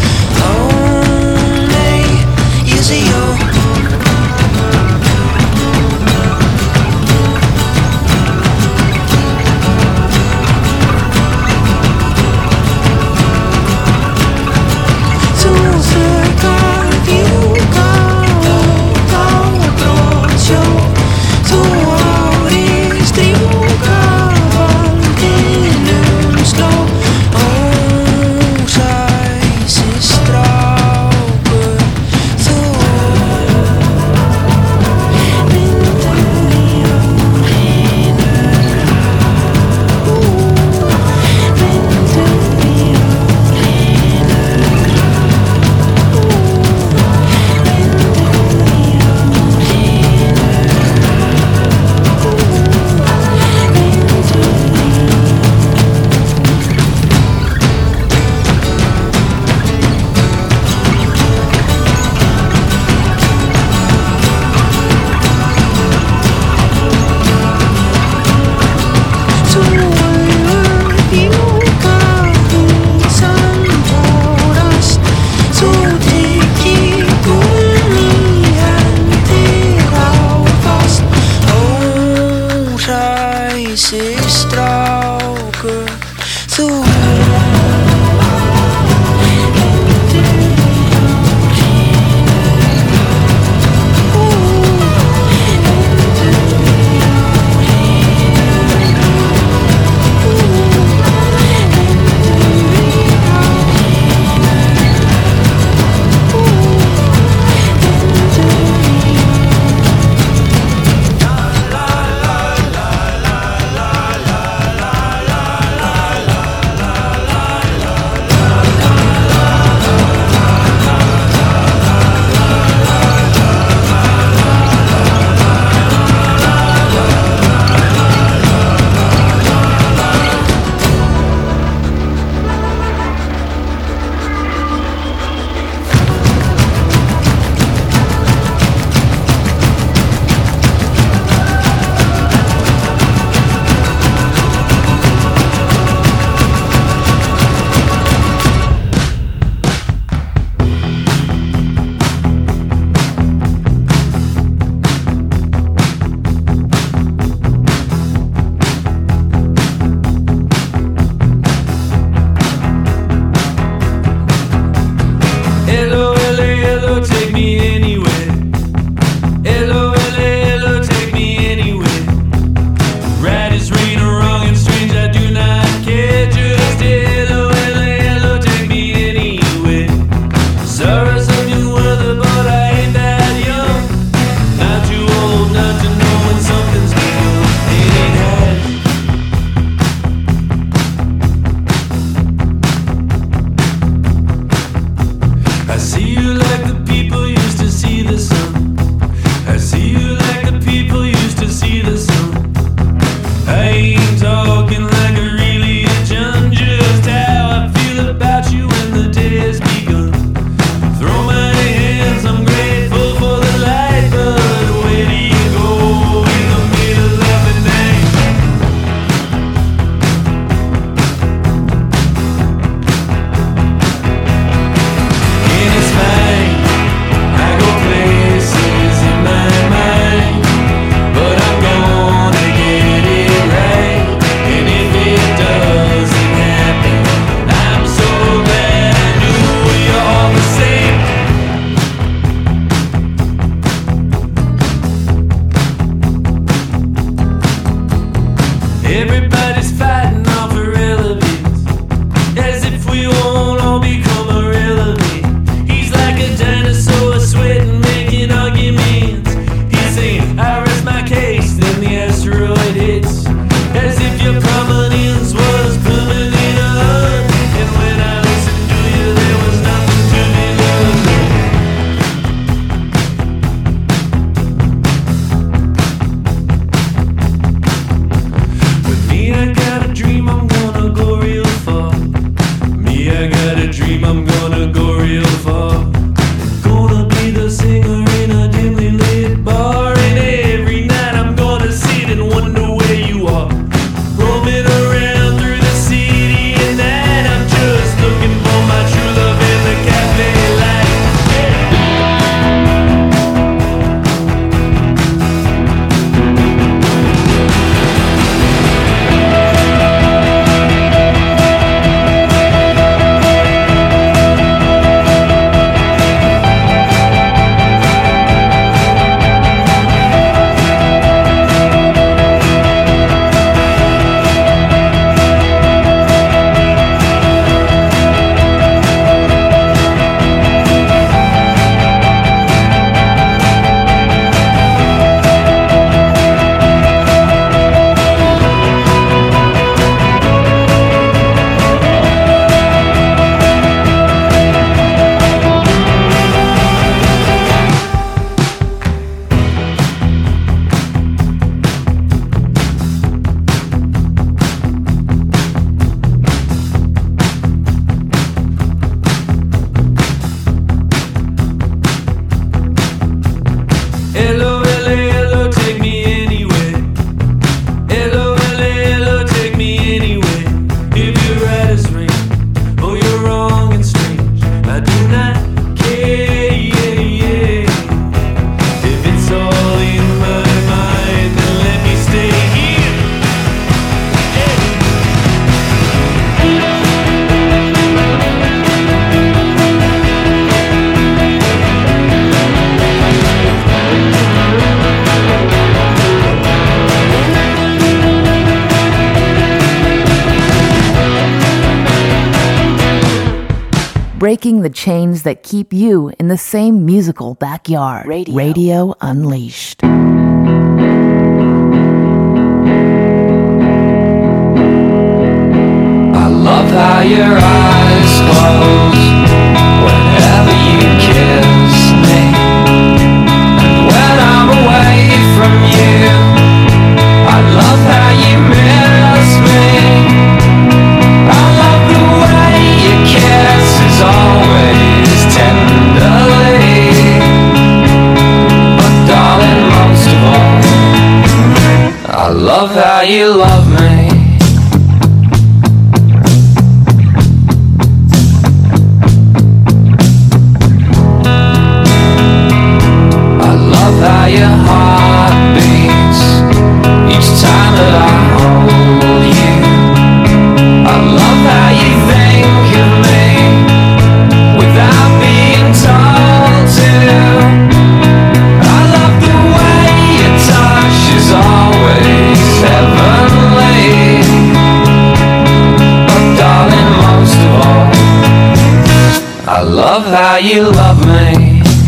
Only is it you? Me, I breaking the chains that keep you in the same musical backyard. Radio, Radio Unleashed. I love how your eyes close whenever you kiss me, and when I'm away from you, I love how you miss me. I love the way your kiss is always tenderly, but darling, most of all, I love how you love me. How your heart beats each time that I hold you. I love how you think of me without being told to. I love the way your touch is always heavenly, but darling, most of all, I love how you love me.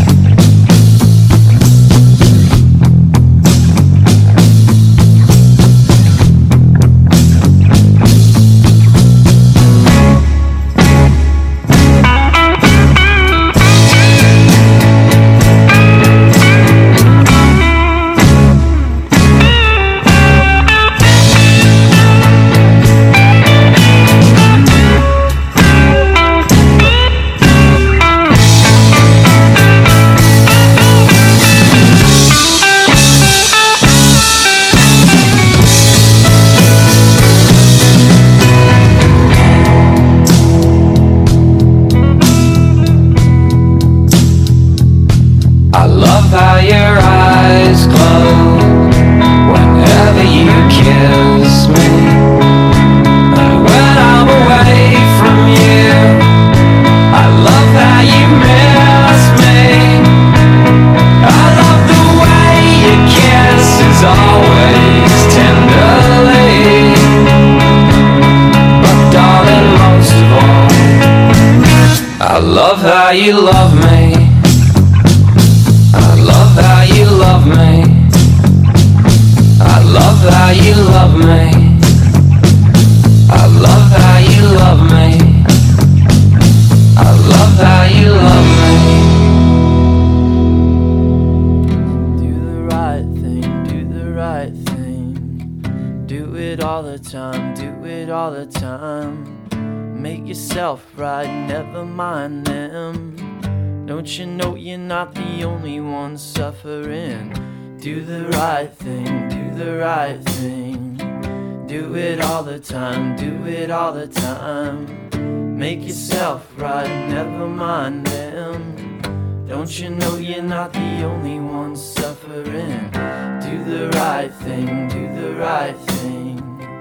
You love me. I love how you love me. I love how you love me. I love how you love me. I love how you love me. Do the right thing, do the right thing. Do it all the time, do it all the time. Make yourself right, never mind them. Don't you know you're not the only one suffering? Do the right thing, do the right thing. Do it all the time, do it all the time. Make yourself right, never mind them. Don't you know you're not the only one suffering? Do the right thing, do the right thing.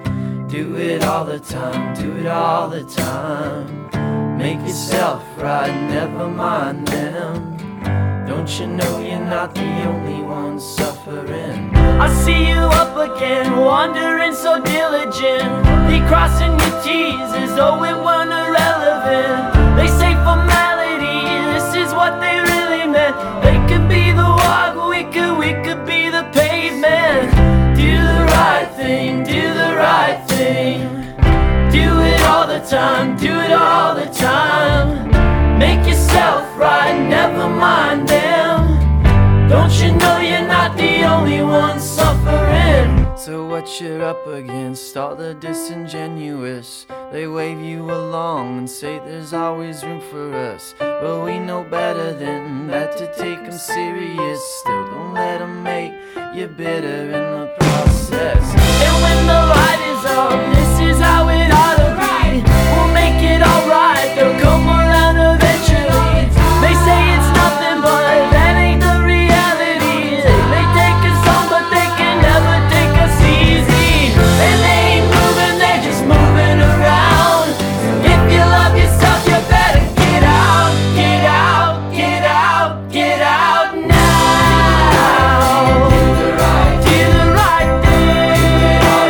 Do it all the time, do it all the time. Make yourself right, never mind them. Don't you know you're not the only one suffering? I see you up again, wandering so diligent. They crossing your T's as though it weren't irrelevant. They say formality, this is what they really meant. They could be the walk, we could, we could be the pavement. Do the right thing, do the right thing. Do it all the time, do it all the time. Make yourself right, never mind them. Don't you know you're not the only one suffering? So what you're up against, all the disingenuous. They wave you along and say there's always room for us. But we know better than that to take them serious. Still don't let them make you bitter in the process. And when the light is on, this is how it ought to be. We'll make it alright, they'll come around eventually. They say it's nothing but that ain't the reality. They may take us on but they can never take us easy. And they ain't moving, they're just moving around. If you love yourself you better get out, get out, get out, get out now. Do the right, do the right thing.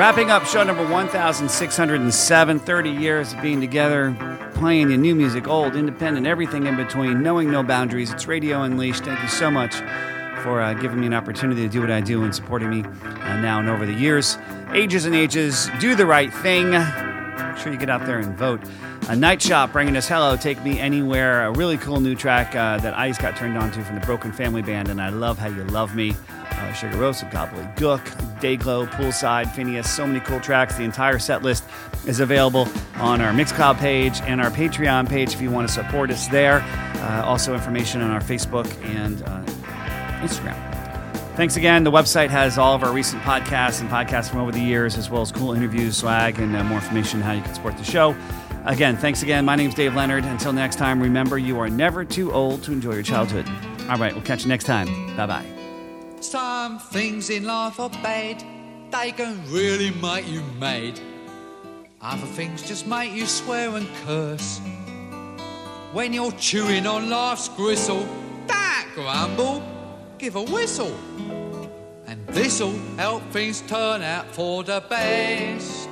Wrapping up show number one thousand six hundred seven, thirty years of being together, playing your new music, old, independent, everything in between, knowing no boundaries. It's Radio Unleashed. Thank you so much for uh, giving me an opportunity to do what I do and supporting me uh, now and over the years. Ages and ages, do the right thing. Make sure you get out there and vote. A Night Shop bringing us Hello, Take Me Anywhere, a really cool new track uh, that I just got turned on to from the Broken Family Band, and I Love How You Love Me. Uh, Sugar Roast, Gobbledygook, Dayglow, Poolside, Phineas, so many cool tracks. The entire set list is available on our Mixcloud page and our Patreon page if you want to support us there. Uh, also information on our Facebook and uh, Instagram. Thanks again. The website has all of our recent podcasts and podcasts from over the years, as well as cool interviews, swag, and uh, more information on how you can support the show. Again, thanks again. My name's Dave Leonard. Until next time, remember, you are never too old to enjoy your childhood. All right, we'll catch you next time. Bye-bye. Some things in life are bad, they can really make you mad. Other things just make you swear and curse. When you're chewing on life's gristle, don't grumble, give a whistle. And this'll help things turn out for the best.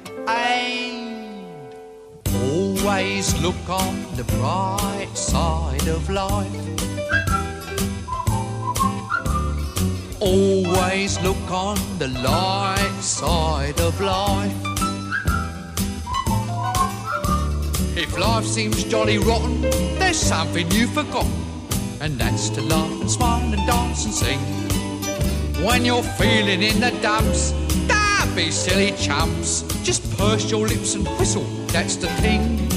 And always look on the bright side of life. Always look on the light side of life. If life seems jolly rotten, there's something you've forgotten, and that's to laugh and smile and dance and sing. When you're feeling in the dumps, don't be silly chumps, just purse your lips and whistle, that's the thing.